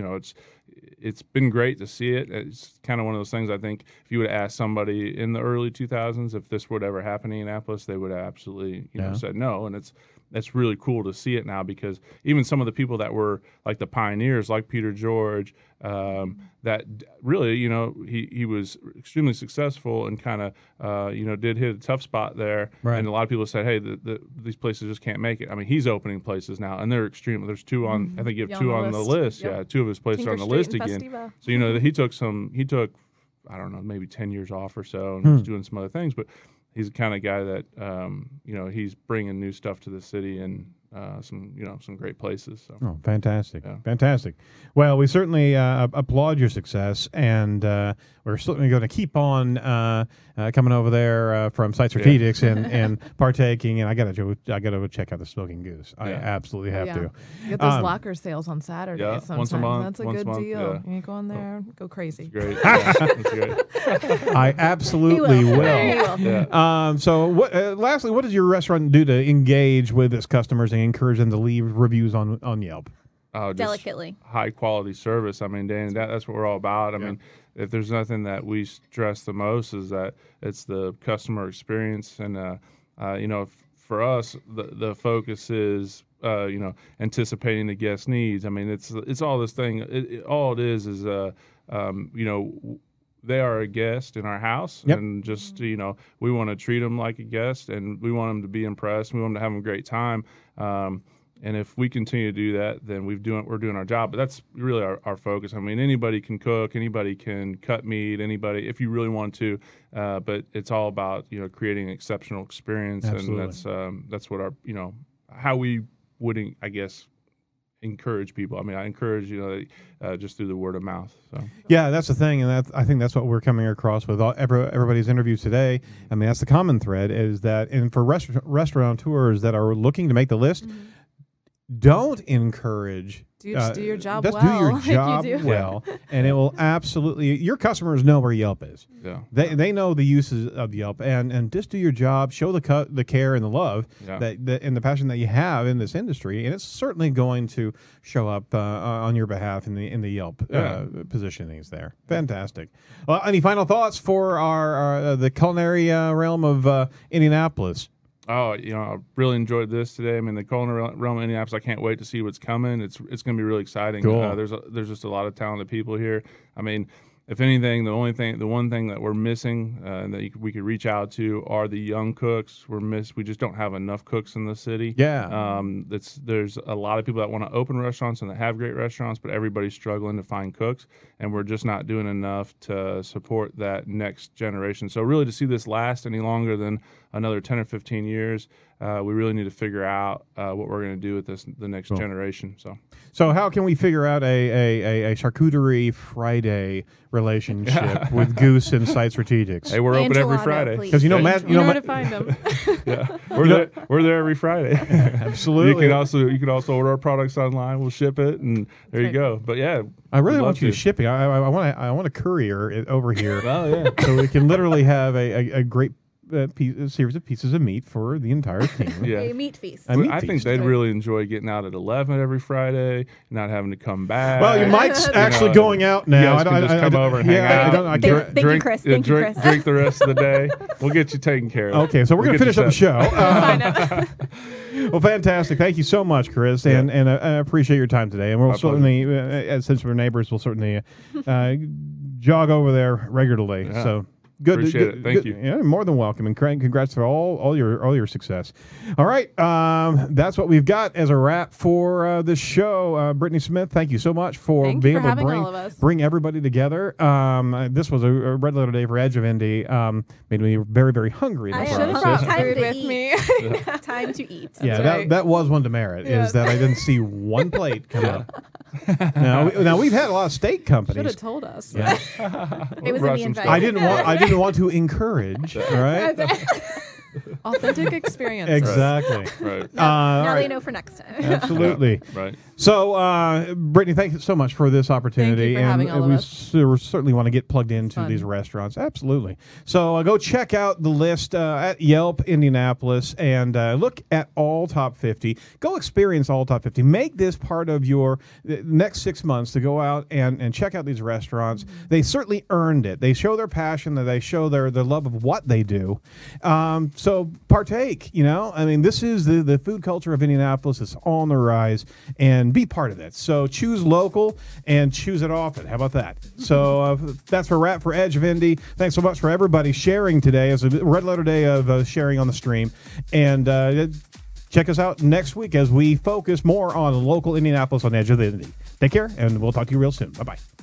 it's been great to see it. It's kind of one of those things. I think if you would have asked somebody in the early 2000s if this would ever happen in Indianapolis, they would have absolutely said no. And it's really cool to see it now, because even some of the people that were like the pioneers, like Peter George, that really, he was extremely successful and kind of, did hit a tough spot there. Right. And a lot of people said, hey, these places just can't make it. I mean, he's opening places now, and they're extreme. There's 2 on, I think you have 2 on the list. Yep. Yeah, 2 of his places Tinker are on the Street list and again. Festiva. So, he took, I don't know, maybe 10 years off or so, and was doing some other things, but he's the kind of guy that, he's bringing new stuff to the city and some great places. So. Oh, fantastic. Yeah. Fantastic. Well, we certainly applaud your success, and we're certainly going to keep on coming over there from Site Strategics and partaking. And I got to check out the Smoking Goose. I absolutely have to. Get those locker sales on Saturday. Sometimes. Once a month. That's a good deal. You go in there, go crazy. Great. That's great. I absolutely will. Yeah. So, lastly, what does your restaurant do to engage with its customers and encourage them to leave reviews on Yelp? Delicately. High quality service. I mean, Dan, that's what we're all about. I mean, if there's nothing that we stress the most, is that it's the customer experience. And, for us, the focus is, anticipating the guest needs. I mean, it's all this thing. All it is, they are a guest in our house, and just we want to treat them like a guest, and we want them to be impressed. We want them to have a great time. And if we continue to do that, then we're doing our job. But that's really our focus. I mean, anybody can cook, anybody can cut meat, anybody if you really want to. But it's all about creating an exceptional experience, Absolutely. and that's what our how we would, I guess, encourage people. I mean, I encourage just through the word of mouth. So yeah, that's the thing, and I think that's what we're coming across with everybody's interviews today. I mean, that's the common thread is that, and for restaurateurs that are looking to make the list. Mm-hmm. Don't encourage. Just do your job well. Just do your job well, and it will absolutely. Your customers know where Yelp is. Yeah, they know the uses of Yelp, and just do your job. Show the care and the love that and the passion that you have in this industry, and it's certainly going to show up on your behalf in the Yelp positionings there. Fantastic. Well, any final thoughts for our the culinary realm of Indianapolis? Oh, I really enjoyed this today. I mean, the culinary realm of Indianapolis, I can't wait to see what's coming. It's going to be really exciting. Cool. There's just a lot of talented people here. I mean, if anything, the one thing that we're missing that we could reach out to are the young cooks. We just don't have enough cooks in the city. Yeah. There's a lot of people that want to open restaurants and that have great restaurants, but everybody's struggling to find cooks, and we're just not doing enough to support that next generation. So really, to see this last any longer than another 10 or 15 years, we really need to figure out what we're going to do with the next generation. So how can we figure out a Charcuterie Friday relationship with Goose and Site Strategics? Hey, we're open every Friday. Because Matt, know where to find them. Yeah, we're there every Friday. Absolutely. You can also order our products online. We'll ship it, and there you go. But yeah, I really want you to ship it. I want a courier over here. Oh yeah, so we can literally have a great series of pieces of meat for the entire team. A meat feast. I think they'd really enjoy getting out at 11 every Friday, not having to come back. Well, your Mike's actually going out now. You guys can just come over and hang out. Thank you, Chris. Thank you, Chris. Drink the rest of the day. We'll get you taken care of. Okay, so we're going to finish up the show. Well, fantastic. Thank you so much, Chris, and I appreciate your time today. And we'll certainly, since we're neighbors, we'll certainly jog over there regularly. Yeah. So. Good. Appreciate it. Thank you. Yeah, more than welcome, and congrats for all your success. All right, that's what we've got as a wrap for this show. Brittany Smith, thank you so much for being able to bring everybody together. This was a red letter day for Edge of Indy. Made me very, very hungry. I should have brought time to with eat. Me. Time to eat. That was one demerit is that I didn't see one plate come up. Now we've had a lot of steak companies. Should have told us. Yeah. It was in the invite. I didn't want to encourage, right? Authentic experience. Exactly. Right. Now they know for next time. Absolutely. Right. So, Brittany, thank you so much for this opportunity. Thank you for having all of us. We certainly want to get plugged into these restaurants. Absolutely. So, go check out the list at Yelp Indianapolis and look at all top 50. Go experience all top 50. Make this part of your next 6 months to go out and check out these restaurants. Mm-hmm. They certainly earned it. They show their passion. They show their love of what they do. So partake, I mean, this is the food culture of Indianapolis. It's on the rise, and be part of it. So choose local and choose it often. How about that? So that's a wrap for Edge of Indy. Thanks so much for everybody sharing today. It's a red letter day of sharing on the stream. And check us out next week as we focus more on local Indianapolis on Edge of Indy. Take care, and we'll talk to you real soon. Bye-bye.